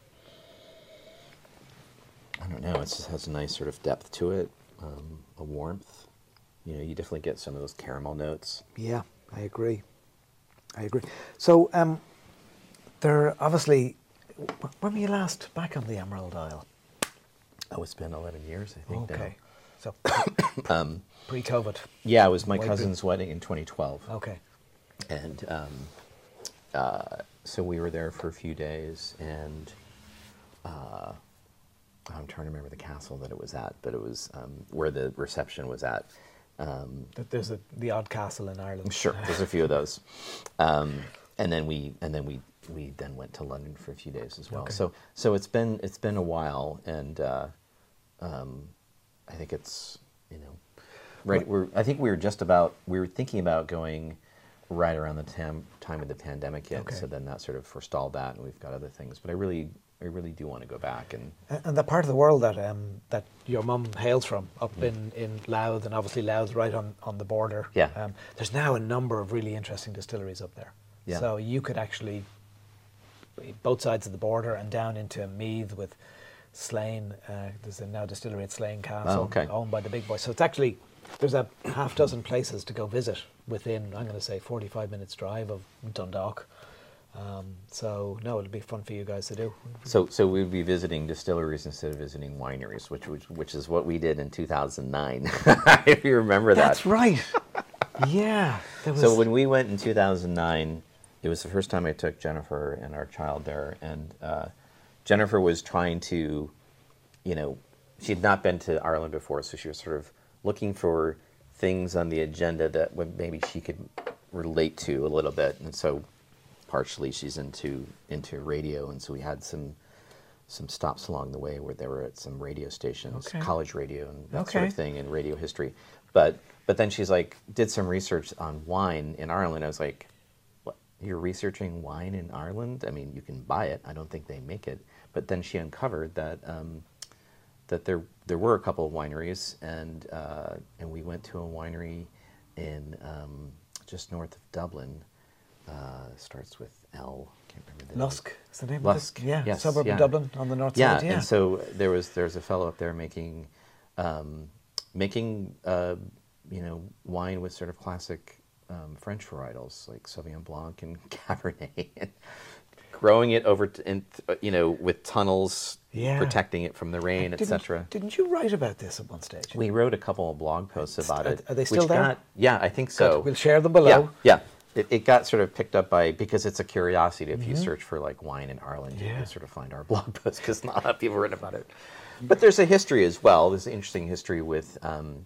I don't know. It just has a nice sort of depth to it, um, a warmth. You know, you definitely get some of those caramel notes. Yeah, I agree. I agree. So, um, there obviously, wh- when were you last back on the Emerald Isle? Oh, it's been eleven years, I think. Okay. So, Now. Um, pre-COVID. yeah, it was my Why cousin's wedding in twenty twelve, Okay. and um, uh, so we were there for a few days, and uh, I'm trying to remember the castle that it was at, but it was um, where the reception was at. Um, Th- There's a, the odd castle in Ireland. Sure, there's a few of those, um, and then we and then we we then went to London for a few days as well. Okay. So so it's been it's been a while, and uh, um, I think it's you know right. We're I think we were just about we were thinking about going right around the tam, time of the pandemic hit. Okay. So then that sort of forestalled that, and we've got other things. But I really I really do want to go back and A- And the part of the world that um, that your mum hails from, up Mm. in, in Louth, and obviously Louth's right on, on the border. Yeah. Um, there's now a number of really interesting distilleries up there. Yeah. So you could actually, both sides of the border and down into Meath with Slane. Uh, there's a now distillery at Slane Castle, Oh, okay. owned by the big boys. So it's actually, there's a half dozen places to go visit within, I'm going to say, forty-five minutes drive of Dundalk. Um, so no, it'll be fun for you guys to do. So, so we'd be visiting distilleries instead of visiting wineries, which which, which is what we did in two thousand nine, if you remember that. That's right. Yeah. There was, So when we went in two thousand nine, it was the first time I took Jennifer and our child there, and uh, Jennifer was trying to, you know, she had not been to Ireland before, so she was sort of looking for things on the agenda that would maybe she could relate to a little bit, and so partially she's into into radio, and so we had some some stops along the way where they were at some radio stations, Okay. college radio and that sort Okay. of thing, and radio history. But but then she's like, did some research on wine in Ireland. I was like, what? You're researching wine in Ireland? I mean, you can buy it. I don't think they make it. But then she uncovered that um, that there there were a couple of wineries, and uh, and we went to a winery in um, just north of Dublin. Uh, starts with L. Can't remember the name. Lusk is the name Lusk, of it? Yeah, yes, suburb yeah. of Dublin on the north Yeah, side. Yeah, and so there was there's a fellow up there making, um, making uh, you know wine with sort of classic um, French varietals like Sauvignon Blanc and Cabernet, and growing it over t- in, uh, you know with tunnels, Yeah. protecting it from the rain, Didn't- et cetera. Didn't you write about this at one stage? We wrote a couple of blog posts about Are- it. are they still which there? Got, yeah, I think so. Good. We'll share them below. Yeah, yeah. It, it got sort of picked up by, because it's a curiosity. If you search for like wine in Ireland, you Mm-hmm. Yeah. can sort of find our blog posts because not a lot of people written about it. But there's a history as well. There's an interesting history with, um,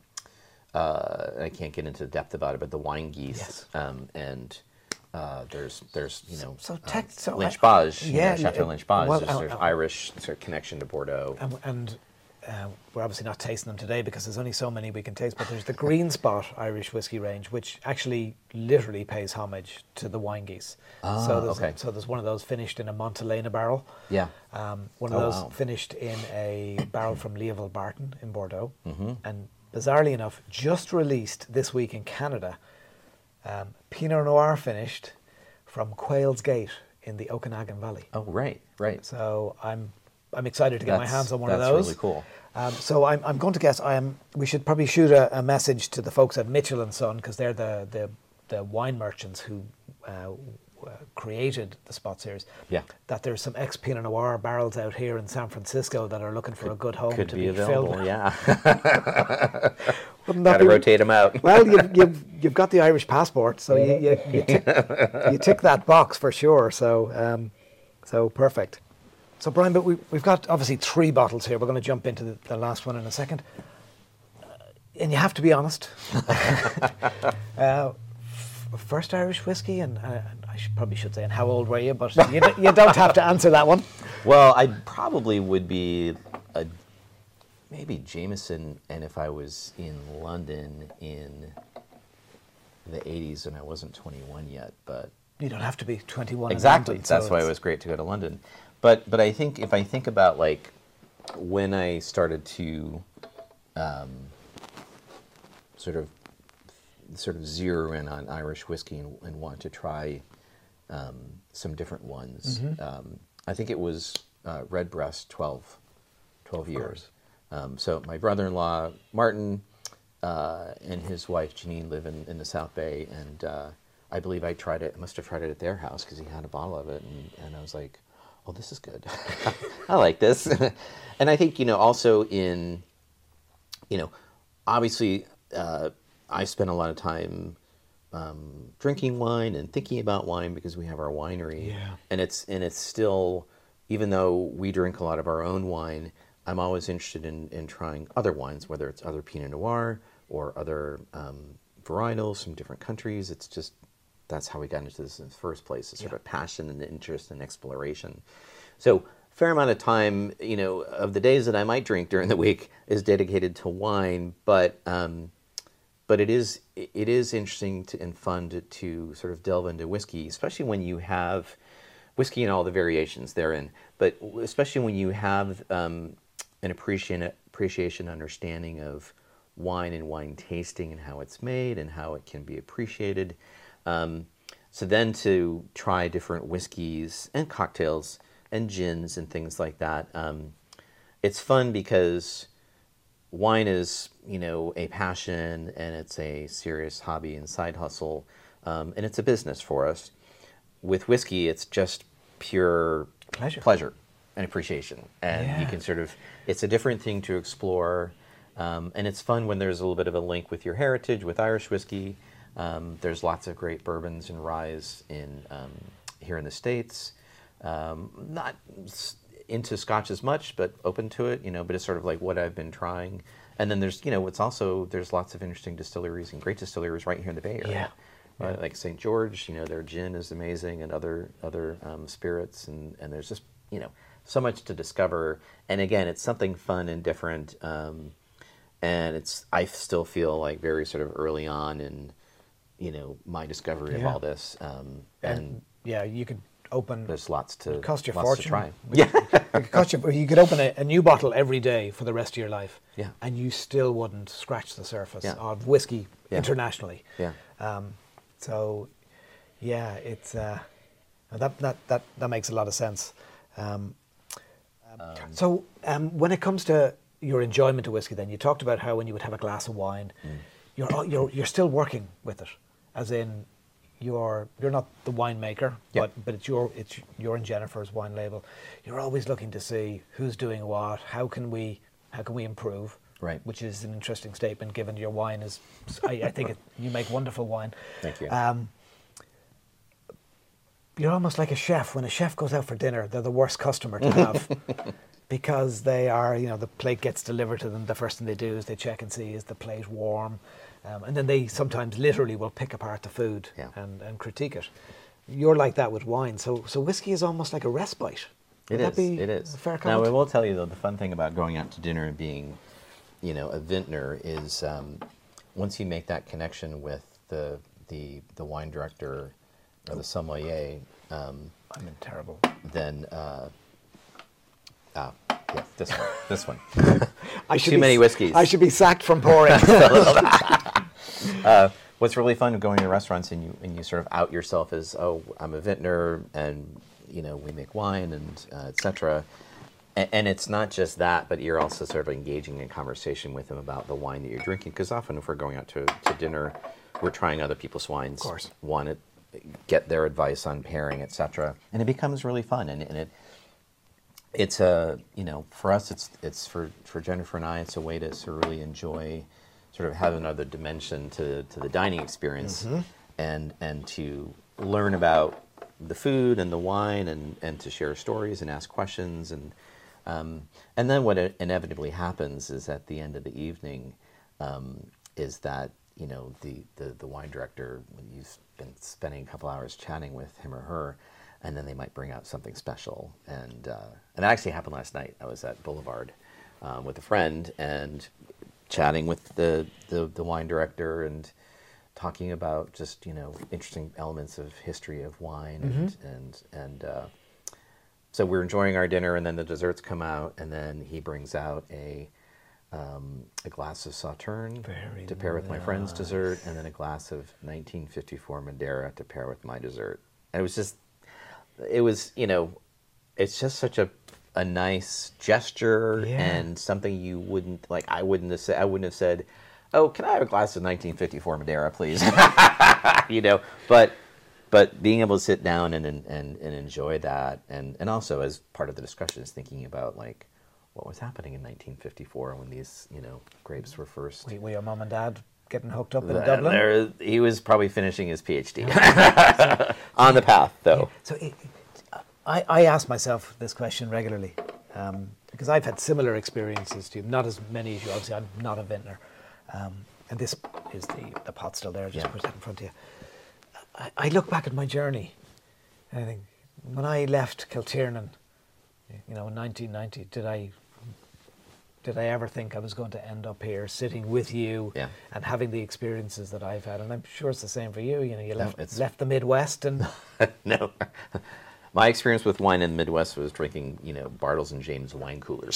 uh, I can't get into depth about it, but the wine geese. Yes. Um, and uh, there's, there's you know, so uh, tech- so Lynch I- Bage, you yeah, know, Chateau uh, Lynch Bage. well, There's uh, sort of uh, Irish sort of connection to Bordeaux. And, and uh, we're obviously not tasting them today because there's only so many we can taste. But there's the Green Spot Irish whiskey range, which actually literally pays homage to the wine geese. Ah, so there's okay. so there's one of those finished in a Montelena barrel. Yeah. Um, one of Oh, those wow. finished in a barrel from Leoville Barton in Bordeaux. Mm-hmm. And bizarrely enough, just released this week in Canada, um, Pinot Noir finished from Quail's Gate in the Okanagan Valley. Oh, right, right. So I'm I'm excited to get my That's- hands on one of that's those. really cool. Um, so I'm I'm going to guess I am. We should probably shoot a, a message to the folks at Mitchell and Son, because they're the, the the wine merchants who uh, uh, created the Spot series. Yeah. That there's some ex Pinot Noir barrels out here in San Francisco that are looking for a good home Could to be be available, filled. yeah. Wouldn't that Got to be- rotate them out. Well, you've, you've, you've got the Irish passport, so you, you, you, tick, you tick that box for sure. So, um, so perfect. So, Brian, but we, we've got obviously three bottles here. We're going to jump into the, the last one in a second. Uh, and you have to be honest. uh, f- first Irish whiskey, and uh, I should, probably should say, and how old were you? But you, d- you don't have to answer that one. Well, I probably would be a, maybe Jameson, and if I was in London in the eighties and I wasn't twenty-one yet, but You don't have to be twenty-one. in exactly. London, so That's why it it's- was great to go to London. But but I think if I think about like when I started to um, sort of sort of zero in on Irish whiskey and, and want to try um, some different ones, Mm-hmm. um, I think it was uh, Redbreast twelve, twelve years. Um, so my brother-in-law Martin uh, and his wife Janine live in, in the South Bay, and uh, I believe I tried it. I must have tried it at their house because he had a bottle of it, and, and I was like, "Oh, this is good. I like this." And I think, you know, also in, you know, obviously uh, I spent a lot of time um, drinking wine and thinking about wine because we have our winery, Yeah. and it's and it's still, even though we drink a lot of our own wine, I'm always interested in, in trying other wines, whether it's other Pinot Noir or other um, varietals from different countries. It's just, that's how we got into this in the first place, a sort Yeah. of passion and interest and exploration. So fair amount of time, you know, of the days that I might drink during the week is dedicated to wine, but um, but it is it is interesting to, and fun to, to sort of delve into whiskey, especially when you have whiskey and all the variations therein, but especially when you have um, an appreciation appreciation understanding of wine and wine tasting and how it's made and how it can be appreciated. Um, so then to try different whiskeys and cocktails and gins and things like that, um, it's fun because wine is, you know, a passion and it's a serious hobby and side hustle, um, and it's a business for us. With whiskey, it's just pure Pleasure. pleasure and appreciation, and you Yeah. can sort of, it's a different thing to explore, um, and it's fun when there's a little bit of a link with your heritage, with Irish whiskey. Um, there's lots of great bourbons and ryes in um, here in the States. Um, not s- into Scotch as much, but open to it, you know, but it's sort of like what I've been trying. And then there's, you know, it's also, there's lots of interesting distilleries and great distilleries right here in the Bay Area. Yeah. Right? Like Saint George, you know, their gin is amazing, and other other um, spirits, and, and there's just, you know, so much to discover. And again, it's something fun and different. Um, and it's, I still feel like very sort of early on in, you know, my discovery of Yeah. all this. Um, And, and yeah, you could open. there's lots to, cost you a lots fortune. to try. Yeah. It could cost you, you could open a, a new bottle every day for the rest of your life. Yeah. And you still wouldn't scratch the surface Yeah. of whiskey Yeah. internationally. Yeah. Um, so, yeah, it's uh, that, that that that makes a lot of sense. Um, um, so, um, when it comes to your enjoyment of whiskey, then you talked about how when you would have a glass of wine, Mm. you're you're you're still working with it, as in you're you're not the winemaker, Yeah. but but it's your it's your and Jennifer's wine label. You're always looking to see who's doing what, how can we how can we improve. Right. Which is an interesting statement, given your wine is. I, I think it, you make wonderful wine. Thank you. Um, you're almost like a chef. When a chef goes out for dinner, they're the worst customer to have because they are, you know, the plate gets delivered to them. The first thing they do is they check and see, is the plate warm? Um, and then they sometimes literally will pick apart the food Yeah. and, and critique it. You're like that with wine. So, so whiskey is almost like a respite. Would It that is. be It is. a fair Now, comment? I will tell you though, the fun thing about going out to dinner and being, you know, a vintner is um, once you make that connection with the the the wine director or the sommelier, um, I'm in terrible. then uh, ah, yeah, this one, this one. I should Too be- many whiskeys. I should be sacked from pouring. uh, what's really fun going to restaurants and you and you sort of out yourself as, oh, I'm a vintner, and you know, we make wine and uh, et cetera. And, and it's not just that, but you're also sort of engaging in conversation with them about the wine that you're drinking. Because often if we're going out to, to dinner, we're trying other people's wines. Of course. Want to get their advice on pairing, et cetera. And it becomes really fun. And, and it it's a, you know, for us, it's it's for, for Jennifer and I, it's a way to sort of really enjoy, sort of have another dimension to, to the dining experience, mm-hmm. and and to learn about the food and the wine, and, and to share stories and ask questions. And um, and then what inevitably happens is at the end of the evening um, is that, you know, the, the, the wine director, when you've been spending a couple hours chatting with him or her, and then they might bring out something special. And uh, and that actually happened last night. I was at Boulevard um, with a friend and chatting with the, the, the wine director and talking about just, you know, interesting elements of history of wine. Mm-hmm. and and, and uh, so we're enjoying our dinner, and then the desserts come out, and then he brings out a um, a glass of Sauterne Very to pair with my friend's nice. dessert, and then a glass of nineteen fifty-four Madeira to pair with my dessert. And it was just, it was, you know, it's just such a a nice gesture, Yeah. and something you wouldn't, like, I wouldn't have said, I wouldn't have said, oh, can I have a glass of nineteen fifty-four Madeira, please? You know, but but being able to sit down and and, and enjoy that, and, and also as part of the discussion is thinking about, like, what was happening in nineteen fifty-four when these, you know, grapes were first. Were, were your mum and dad getting hooked up in Uh, Dublin? there, he was probably finishing his PhD on the path, though. So it, I, I ask myself this question regularly, um, because I've had similar experiences to you, not as many as you. Obviously, I'm not a vintner. Um, and this is the, the pot still there, just Yeah. put that in front of you. I, I look back at my journey, and I think, when I left Kiltiernan, you know, in nineteen ninety, did I did I ever think I was going to end up here sitting with you, Yeah. and having the experiences that I've had? And I'm sure it's the same for you. You know, you left it's- left the Midwest, and No. My experience with wine in the Midwest was drinking, you know, Bartles and James wine coolers.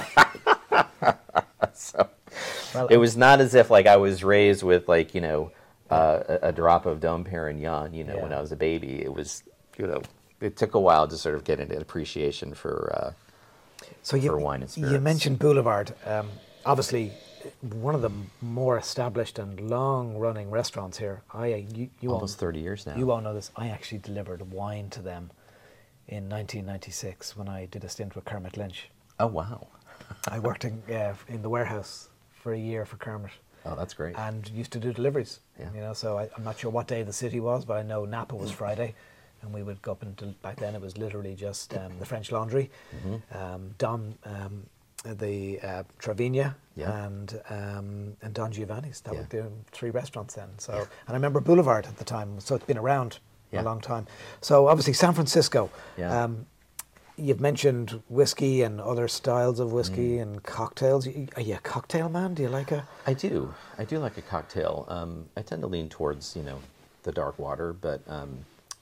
So well, it was not as if, like, I was raised with, like, you know, uh, a, a drop of Dom Perignon, you know, Yeah. when I was a baby. It was, you know, it took a while to sort of get into appreciation for uh, So you, for wine and you spirits. mentioned Boulevard. Um, obviously, one of the more established and long-running restaurants here. I uh, you, you almost all, thirty years now. You all know this. I actually delivered wine to them in nineteen ninety-six when I did a stint with Kermit Lynch. Oh, wow. I worked in uh, in the warehouse for a year for Kermit, Oh, that's great. and used to do deliveries. Yeah. You know, so I, I'm not sure what day the city was, but I know Napa was Friday, and we would go up and del- back then it was literally just um, the French Laundry, Mm-hmm. um, Don, um, the uh, Travinia, Yeah. and um, and Don Giovanni's. That Yeah. were the three restaurants then. So, and I remember Boulevard at the time, so it's been around Yeah. a long time. So obviously San Francisco. Yeah. Um, You've mentioned whiskey and other styles of whiskey Mm. and cocktails. Y- Are you a cocktail man? Do you like a? I do. I do like a cocktail. Um, I tend to lean towards, you know, the dark water, but, um,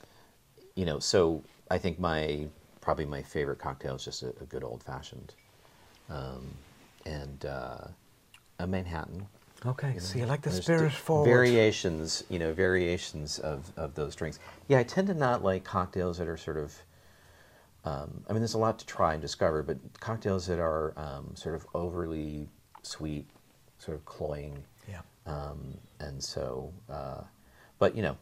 you know, so I think my, probably my favorite cocktail is just a, a good old fashioned. Um, and uh, a Manhattan. Okay, so you like the There's spirit di- forward. Variations, you know, variations of, of those drinks. Yeah, I tend to not like cocktails that are sort of, um, I mean, there's a lot to try and discover, but cocktails that are um, sort of overly sweet, sort of cloying. Yeah. Um, and so, uh, but, you know,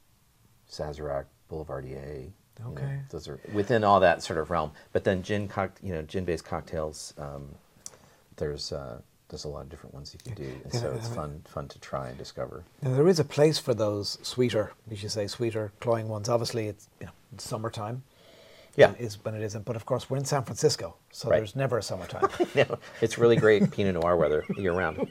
Sazerac, Boulevardier. you know, Okay. those are within all that sort of realm. But then gin, cock, you know, gin-based cocktails, um, there's uh, there's a lot of different ones you can do, and so it's fun fun to try and discover. Now there is a place for those sweeter, you should say, sweeter, cloying ones. Obviously, it's you know it's summertime. Yeah. is when it isn't. But of course, we're in San Francisco, so Right. there's never a summertime. No, it's really great Pinot Noir weather year round.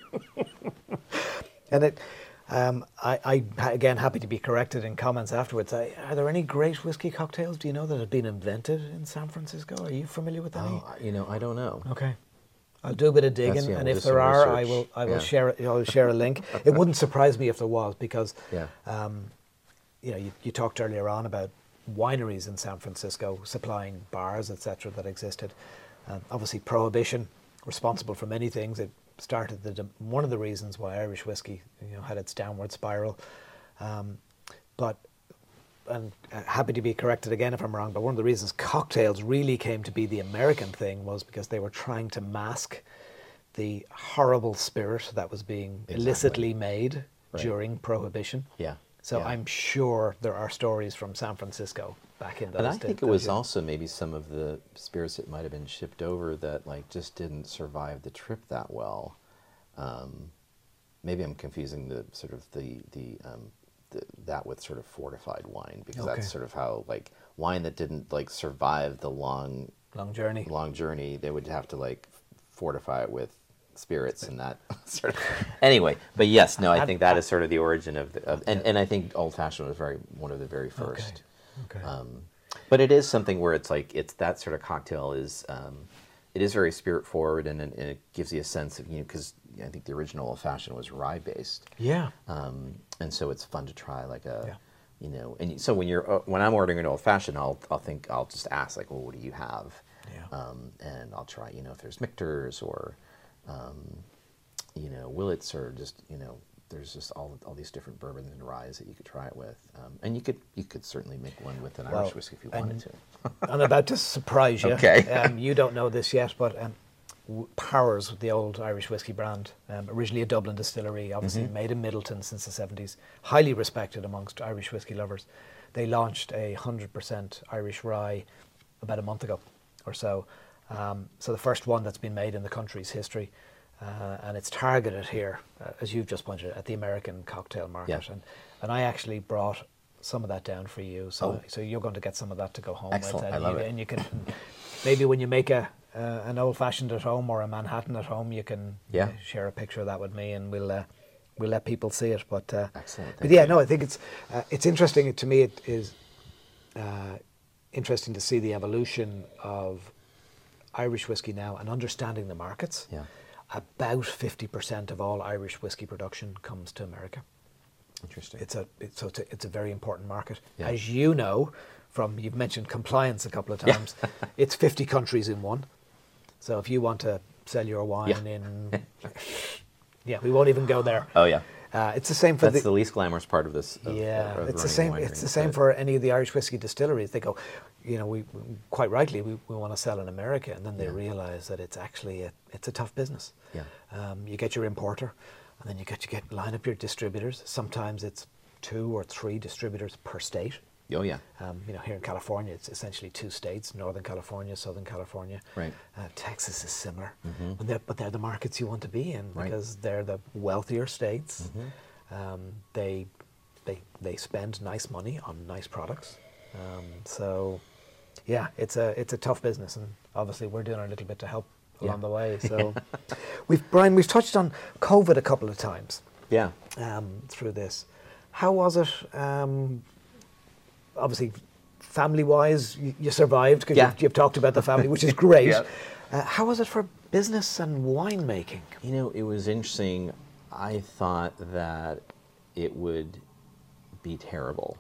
And it, um, I, I again happy to be corrected in comments afterwards. I, are there any great whiskey cocktails? Do you know that have been invented in San Francisco? Are you familiar with any? Oh, you know, I don't know. Okay. I'll do a bit of digging, That's- yeah, and we'll if do there some are, I research. will. I will Yeah. share. it- I'll share a link. It wouldn't surprise me if there was, because, Yeah. um, you know, you, you talked earlier on about wineries in San Francisco supplying bars, et cetera, that existed. Um, obviously, prohibition responsible for many things. It started the dem- one of the reasons why Irish whiskey, you know, had its downward spiral. Um, but and uh, happy to be corrected again if I'm wrong, but one of the reasons cocktails really came to be the American thing was because they were trying to mask the horrible spirit that was being Exactly. illicitly made Right. during Prohibition. Yeah. So yeah. I'm sure there are stories from San Francisco back in those And I days. think it was also maybe some of the spirits that might have been shipped over that like just didn't survive the trip that well. Um, maybe I'm confusing the sort of the the, um, the that with sort of fortified wine because Okay. that's sort of how like wine that didn't like survive the long long journey. long journey they would have to like fortify it with spirits and that sort of anyway. But yes, no, I think that is sort of the origin of the of, and and I think Old Fashioned was very one of the very first. Okay. Okay. Um, but it is something where it's like it's that sort of cocktail is um, it is very spirit forward and, and it gives you a sense of you know because I think the original Old Fashioned was rye based, yeah. um, and so it's fun to try like a Yeah. you know and so when you're uh, when I'm ordering an Old Fashioned, I'll I'll think I'll just ask like, well, what do you have? Yeah. Um, and I'll try you know if there's Michter's or um, you know Willits or just you know. There's just all all these different bourbons and ryes that you could try it with, um, and you could you could certainly make one with an Well, Irish whiskey if you wanted to. I'm about to surprise you. Okay. Um, you don't know this yet, but um, w- Powers, the old Irish whiskey brand, um, originally a Dublin distillery, obviously Mm-hmm. made in Middleton since the seventies, highly respected amongst Irish whiskey lovers. They launched a one hundred percent Irish rye about a month ago or so. Um, so the first one that's been made in the country's history. Uh, and it's targeted here, uh, as you've just pointed out, at the American cocktail market. Yeah. And, and I actually brought some of that down for you. So Oh. so you're going to get some of that to go home Excellent. with. I And love you, it. And you can, maybe when you make a uh, an old-fashioned at home or a Manhattan at home, you can Yeah. uh, share a picture of that with me and we'll uh, we'll let people see it. But, uh, Excellent. but Thank yeah, you. no, I think it's, uh, it's interesting. To me, it is uh, interesting to see the evolution of Irish whiskey now and understanding the markets. Yeah. About fifty percent of all Irish whiskey production comes to America. Interesting. It's a it's, so it's a, it's a very important market. Yeah. As you know, from you've mentioned compliance a couple of times, it's fifty countries in one. So if you want to sell your wine Yeah. in, yeah, we won't even go there. Oh yeah. Uh, it's the same for That's the, the least glamorous part of this. Of, yeah, of it's the running a same. winery, It's the same but- for any of the Irish whiskey distilleries. They go, you know, we quite rightly we, we want to sell in America, and then they Yeah. realise that it's actually a, it's a tough business. Yeah. Um, you get your importer, and then you get you get line up your distributors. Sometimes it's two or three distributors per state. Oh yeah. Um, you know, here in California, it's essentially two states: Northern California, Southern California. Right. Uh, Texas is similar, but, they're, but they're the markets you want to be in Right. because they're the wealthier states. Um, they they they spend nice money on nice products. Um, so, yeah, it's a it's a tough business, and obviously we're doing our little bit to help along Yeah. the way. So, we've Brian, we've touched on COVID a couple of times Yeah. um, through this. How was it? Um, obviously, family-wise, you, you survived because Yeah. you've, you've talked about the family, which is great. Yeah. uh, how was it for business and winemaking? You know, it was interesting. I thought that it would be terrible.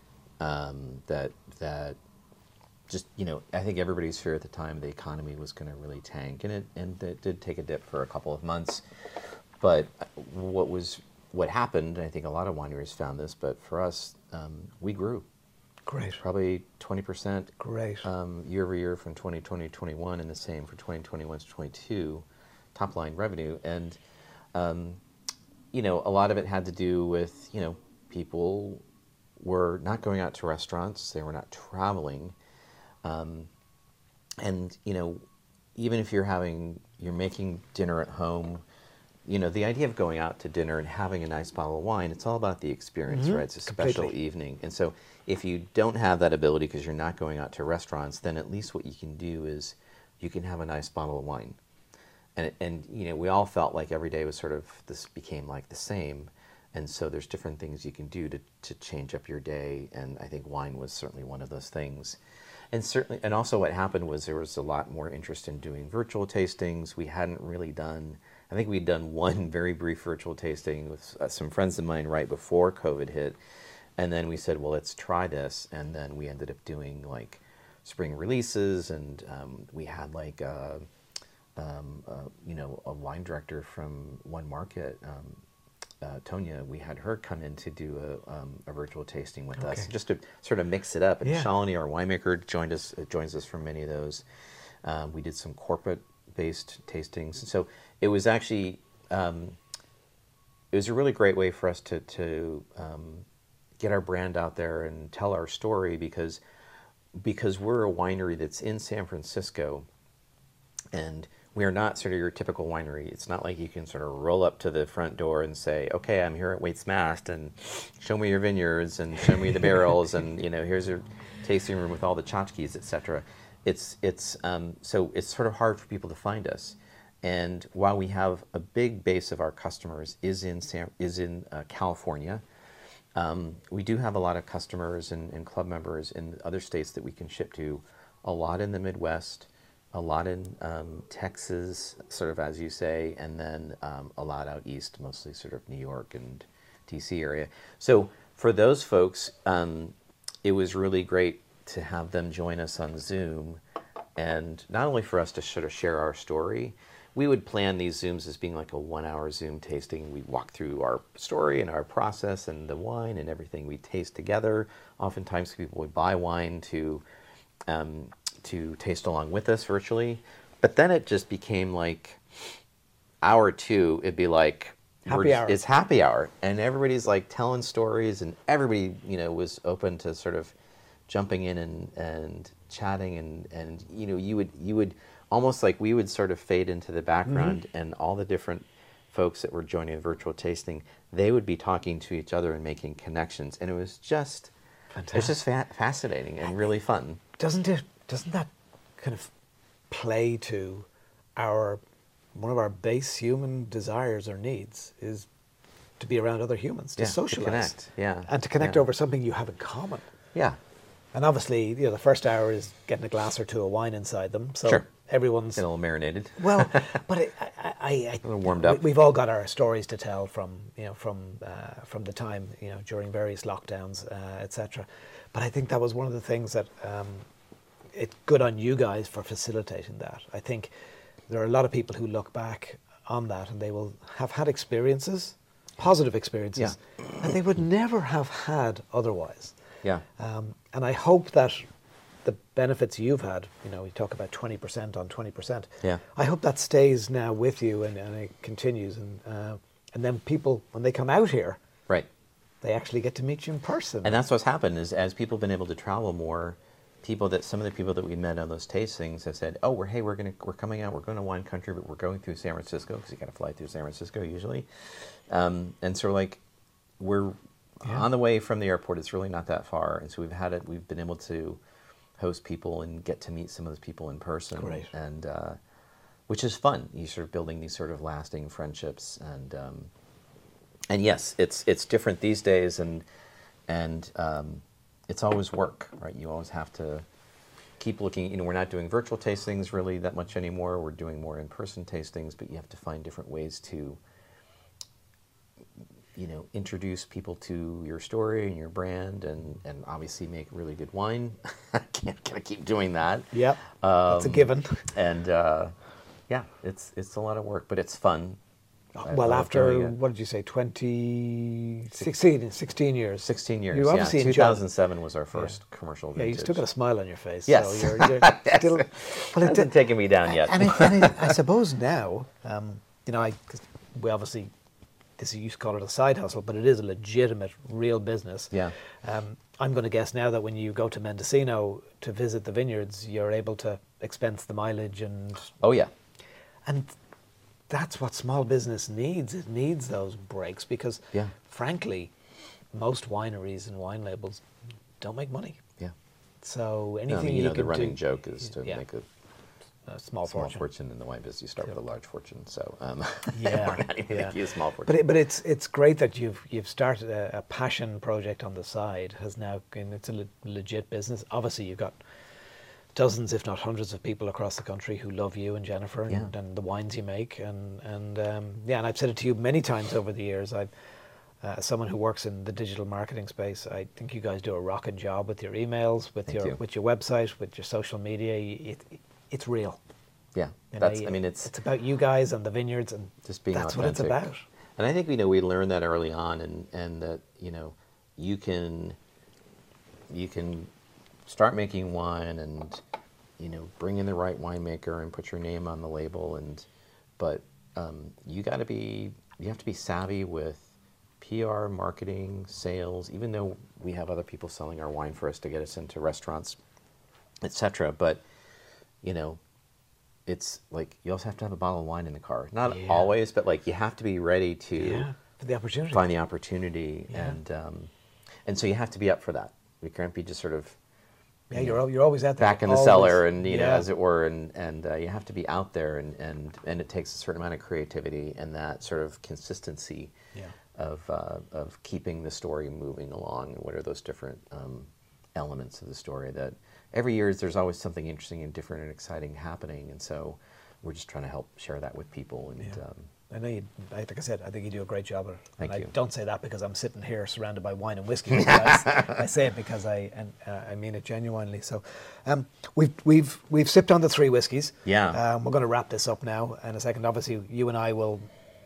Um, that that just you know, I think everybody's fear at the time the economy was going to really tank, and it and it did take a dip for a couple of months. But what was what happened? I think a lot of wineries found this, but for us, um, we grew Great. probably twenty percent Great. um, year over year from twenty twenty to twenty-one, and the same for twenty twenty-one to twenty-two, top line revenue. And, um, you know, a lot of it had to do with, you know, people were not going out to restaurants, they were not traveling. Um, and, you know, even if you're having, you're making dinner at home, you know, the idea of going out to dinner and having a nice bottle of wine, it's all about the experience, right? It's a special Completely. evening. And so if you don't have that ability because you're not going out to restaurants, then at least what you can do is you can have a nice bottle of wine. And, and you know, we all felt like every day was sort of, this became like the same. And so there's different things you can do to, to change up your day. And I think wine was certainly one of those things. And certainly, and also what happened was there was a lot more interest in doing virtual tastings. We hadn't really done, I think we'd done one very brief virtual tasting with uh, some friends of mine right before COVID hit. And then we said, well, let's try this. And then we ended up doing like spring releases. And um, we had like, a, um, uh, you know, a wine director from One Market, um, uh, Tonya, we had her come in to do a, um, a virtual tasting with Okay. us, just to sort of mix it up. And Yeah. Shalini, our winemaker, joined us, uh, joins us for many of those. Um, we did some corporate-based tastings. So it was actually, um, it was a really great way for us to, to um, get our brand out there and tell our story, because because we're a winery that's in San Francisco, and we are not sort of your typical winery. It's not like you can sort of roll up to the front door and say, okay, I'm here at Waits Mast, and show me your vineyards and show me the barrels, and you know, here's your tasting room with all the tchotchkes, et cetera. It's it's um, so it's sort of hard for people to find us. And while we have a big base of our customers is in San, is in uh, California, um, we do have a lot of customers and, and club members in other states that we can ship to. A lot in the Midwest, a lot in um, Texas, sort of as you say, and then um, a lot out east, mostly sort of New York and D C area. So for those folks, um, it was really great to have them join us on Zoom, and not only for us to sort of share our story. We would plan these Zooms as being like a one-hour Zoom tasting. We walk through our story and our process and the wine and everything we taste together. Oftentimes people would buy wine to um, to taste along with us virtually. But then it just became like hour two, it'd be like, Happy we're, hour. it's happy hour. And everybody's like telling stories, and everybody, you know, was open to sort of jumping in and, and chatting, and, and you know, you would you would almost like we would sort of fade into the background, mm-hmm. and all the different folks that were joining the virtual tasting, they would be talking to each other and making connections, and it was just Fantastic. It was just fa- fascinating and really fun. Doesn't it? Doesn't that kind of play to our one of our base human desires or needs is to be around other humans, to yeah, socialize, to connect, yeah, and to connect yeah. over something you have in common. Yeah. And obviously, you know, the first hour is getting a glass or two of wine inside them, so sure. everyone's a little marinated. Well, but it, I, I, I, a little warmed up. We, we've all got our stories to tell from you know from uh, from the time you know during various lockdowns, uh, et cetera. But I think that was one of the things that um, it's good on you guys for facilitating that. I think there are a lot of people who look back on that and they will have had experiences, positive experiences, yeah. that they would never have had otherwise. Yeah. Um, and I hope that the benefits you've had, you know, we talk about twenty percent on twenty percent. Yeah. I hope that stays now with you and, and it continues. And uh, and then people, when they come out here, right, they actually get to meet you in person. And that's what's happened is as people have been able to travel more, people that some of the people that we met on those tastings have said, oh, we're hey, we're gonna we're coming out, we're going to wine country, but we're going through San Francisco because you got to fly through San Francisco usually, um, and so like we're. Yeah. On the way from the airport, it's really not that far, and so we've had it. We've been able to host people and get to meet some of those people in person, Great. and uh, which is fun. You sort of building these sort of lasting friendships, and um, and yes, it's it's different these days, and and um, it's always work, right? You always have to keep looking. You know, we're not doing virtual tastings really that much anymore. We're doing more in-person tastings, but you have to find different ways to. You know, introduce people to your story and your brand, and, and obviously make really good wine. I can't gotta keep doing that. Yep, um, that's a given. And uh, yeah, it's it's a lot of work, but it's fun. I Well, love doing after it. what did you say, twenty sixteen, sixteen years. Sixteen years. You obviously yeah, two thousand seven was our first yeah. commercial. Yeah, vintage. you still got a smile on your face. Yes. So you're, you're yes. still. Well, Well, it hasn't taken me down yet. And, it, and it, I suppose now, um, you know, I 'cause we obviously. This you used to call it a side hustle, but it is a legitimate, real business. Yeah. Um, I'm going to guess now that when you go to Mendocino to visit the vineyards, you're able to expense the mileage and. Oh yeah. And that's what small business needs. It needs those breaks because, yeah. frankly, most wineries and wine labels don't make money. Yeah. So anything no, I mean, you, you know, can the running do, joke is to yeah. make a. A small, small fortune. fortune in the wine business. You start with a large fortune, so um, yeah, we're not even yeah. making a small fortune. But it, but it's it's great that you've you've started a, a passion project on the side. Has now and it's a le- legit business. Obviously, you've got dozens, if not hundreds, of people across the country who love you and Jennifer and, Yeah. and the wines you make. And and um, yeah, and I've said it to you many times over the years. I. Uh, as someone who works in the digital marketing space, I think you guys do a rocking job with your emails, with Thank your you. with your website, with your social media. It, it, it's real. Yeah, You know, that's. I mean, it's it's about you guys and the vineyards, and just being that's authentic. what it's about. And I think, you know, we learned that early on, and, and that, you know, you can, you can start making wine and, you know, bring in the right winemaker and put your name on the label, and, but um, you got to be, you have to be savvy with P R, marketing, sales, even though we have other people selling our wine for us to get us into restaurants, et cetera. But, you know, it's like you also have to have a bottle of wine in the car. Not Yeah. always, but like you have to be ready to Yeah, for the opportunity. find the opportunity, Yeah. and um, and so you have to be up for that. You can't be just sort of Yeah, you're al- you're always out there. back in the Always. cellar, and you know, Yeah. as it were, and and uh, you have to be out there, and, and and it takes a certain amount of creativity and that sort of consistency Yeah. of uh, of keeping the story moving along. What are those different um, elements of the story that every year there's always something interesting and different and exciting happening, and so we're just trying to help share that with people. And Yeah. um, I know you, like I said, I think you do a great job. At it. Thank and you. I don't say that because I'm sitting here surrounded by wine and whiskey. I, I say it because I and uh, I mean it genuinely. So, um, we've we've we've sipped on the three whiskies. Yeah. Um, we're going to wrap this up now in a second. Obviously, you and I will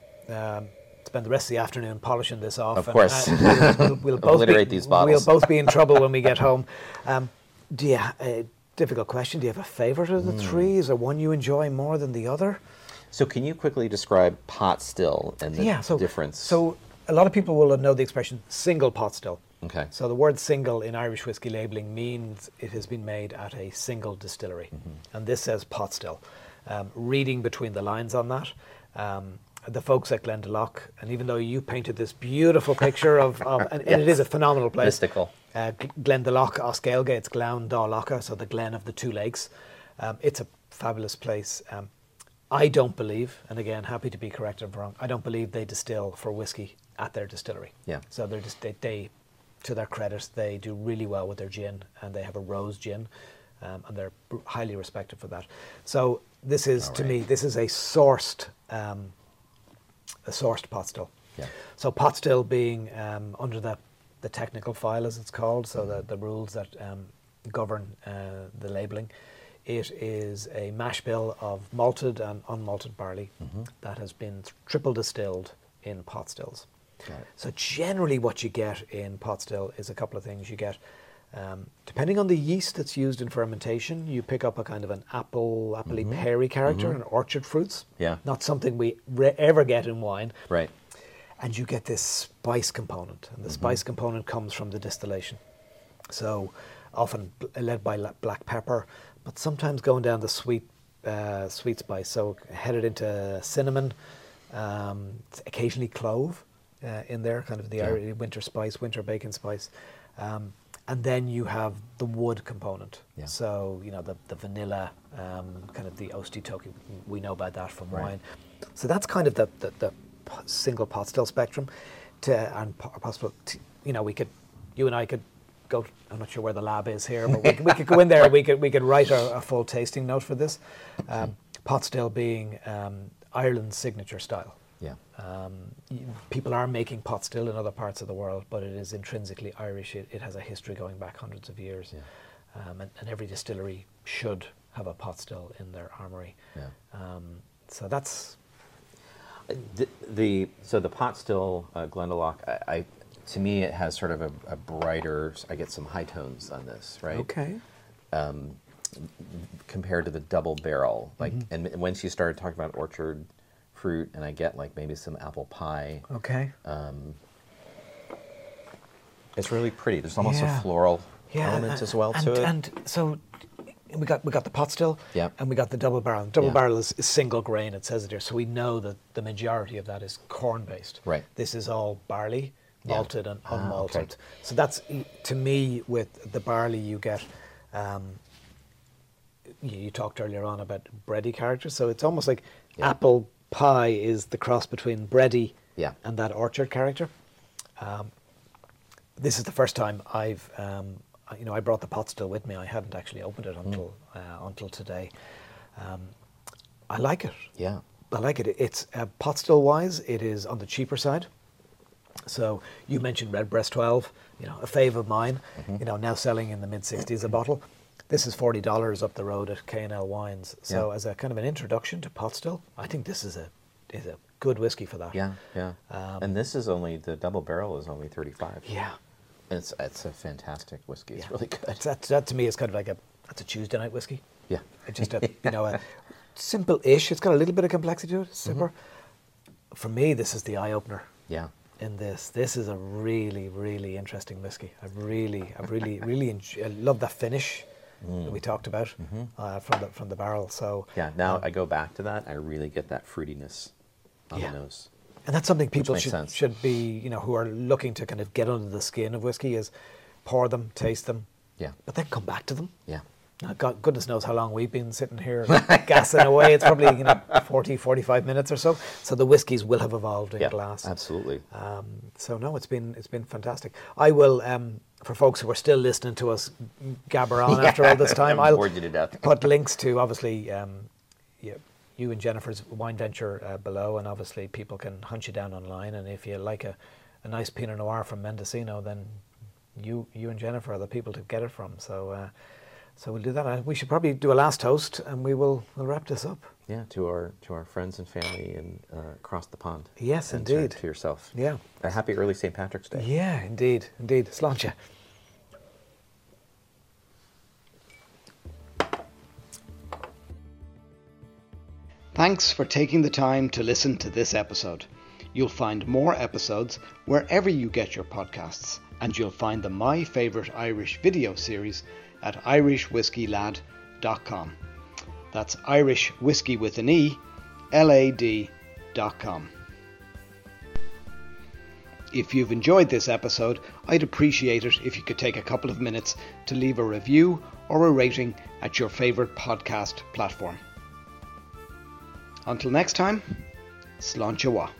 um, spend the rest of the afternoon polishing this off. Of and, course. uh, we'll, we'll, we'll both Obliterate be, these bottles. We'll both be in trouble when we get home. Um, do you? Uh, difficult question. Do you have a favourite of the Hmm. three? Is there one you enjoy more than the other? so, can you quickly describe pot still and the yeah, so, difference? So a lot of people will know the expression single pot still. Okay. So the word single in Irish whiskey labelling means it has been made at a single distillery. Mm-hmm. And this says pot still. Um, reading between the lines on that, um, the folks at Glendalough, and even though you painted this beautiful picture of, of and, and it is a phenomenal place. Mystical. Uh, G- Glendalough, Oscailga, it's Glown Dá Lacha, so the Glen of the Two Lakes. Um, it's a fabulous place. Um, I don't believe, and again, happy to be corrected if I'm wrong, I don't believe they distill for whiskey at their distillery. Yeah. So they're just, they, they, to their credit, they do really well with their gin, and they have a rose gin, um, and they're br- highly respected for that. So this is, All to right. me, this is a sourced, um, a sourced pot still. Yeah. So pot still being um, under the, the technical file, as it's called, so the, the rules that um, govern uh, the labelling. It is a mash bill of malted and unmalted barley Mm-hmm. that has been triple distilled in pot stills. Got it. So generally what you get in pot still is a couple of things. You get, um, depending on the yeast that's used in fermentation, you pick up a kind of an apple, appley peary character and orchard fruits. Mm-hmm. Yeah. Not something we re- ever get in wine. Right. And you get this spice component. And the spice component comes from the distillation. So often bl- led by la- black pepper, but sometimes going down the sweet uh, sweet spice. So headed into cinnamon, um, occasionally clove uh, in there, kind of the Yeah. Irish winter spice, winter bacon spice. Um, and then you have the wood component. Yeah. So, you know, the, the vanilla, um, kind of the oasty toki, we know about that from Right. wine. So that's kind of the, the, the p- single pot still spectrum. To, and po- possible, to, you know, we could, you and I could go, I'm not sure where the lab is here, but we, could- we could go in there, we could we could write a, a full tasting note for this. Um, pot still being um, Ireland's signature style. Yeah. Um, y- people are making pot still in other parts of the world, but it is intrinsically Irish. It, it has a history going back hundreds of years. Yeah. Um, and, and every distillery should have a pot still in their armory. Yeah. Um, so that's, The, the so the pot still uh, Glendalough, I, I to me it has sort of a, a brighter. I get some high tones on this, right? okay. Compared to the double barrel, like, Mm-hmm. and when she started talking about orchard fruit, and I get like maybe some apple pie. Okay. It's really pretty. There's almost Yeah. a floral Yeah, element and- as well and, to it. And so we got we got the pot still, Yeah. and we got the double barrel. Double Yeah. barrel is, is single grain. It says it here, so we know that the majority of that is corn based. Right. This is all barley, Yeah. malted and Ah, unmalted. okay. So that's, to me, with the barley you get. Um, you, you talked earlier on about bready character, so it's almost like Yeah. apple pie is the cross between bready Yeah. and that orchard character. Um, this is the first time I've, um, I- you know, I brought the pot still with me. I hadn't actually opened it until uh, until today. Um, I like it. Yeah. I like it. It's uh, pot still wise. It is on the cheaper side. So you mentioned Redbreast twelve, you know, a fave of mine. You know, now selling in the mid sixties a bottle. This is forty dollars up the road at K and L Wines. So Yeah. as a kind of an introduction to pot still, I think this is a is a good whiskey for that. Yeah, yeah. Um, and this is only, the double barrel is only thirty-five. Yeah. It's it's a fantastic whiskey. It's Yeah. really good. That, that to me is kind of like a, that's a Tuesday night whiskey. Yeah. It's just a, you know, a simple-ish. It's got a little bit of complexity to it, simple. Mm-hmm. For me, this is the eye-opener. Yeah. In this, this is a really, really interesting whiskey. I really, I really, really enjoy, I love that finish mm. that we talked about mm-hmm. uh, from the from the barrel. So yeah, now um, I go back to that. I really get that fruitiness on yeah. the nose. And that's something people makes should sense. should be, you know, who are looking to kind of get under the skin of whiskey, is pour them, taste them, Yeah. but then come back to them. Yeah. Now, God, goodness knows how long we've been sitting here gassing away. It's probably, you know, forty, forty-five minutes or so. So the whiskies will have evolved in Yeah, glass. absolutely. Um, so no, it's been it's been fantastic. I will, um, for folks who are still listening to us gabber on after all this time, I'm I'll bored you to death. put links to, obviously, um, you, you and Jennifer's wine venture uh, below, and obviously people can hunt you down online. And if you like a, a nice Pinot Noir from Mendocino, then you you and Jennifer are the people to get it from. So. Uh, So we'll do that. Uh, We should probably do a last toast, and we will we'll wrap this up. Yeah, to our to our friends and family and uh, across the pond. Yes, and indeed. To, to yourself. Yeah. A happy early Saint Patrick's Day. Yeah, indeed, indeed. Sláinte. Thanks for taking the time to listen to this episode. You'll find more episodes wherever you get your podcasts, and you'll find the My Favourite Irish video series at irish whiskey lad dot com. That's Irish Whiskey with an E, L A D dot com. If you've enjoyed this episode, I'd appreciate it if you could take a couple of minutes to leave a review or a rating at your favourite podcast platform. Until next time, Sláinte mhath.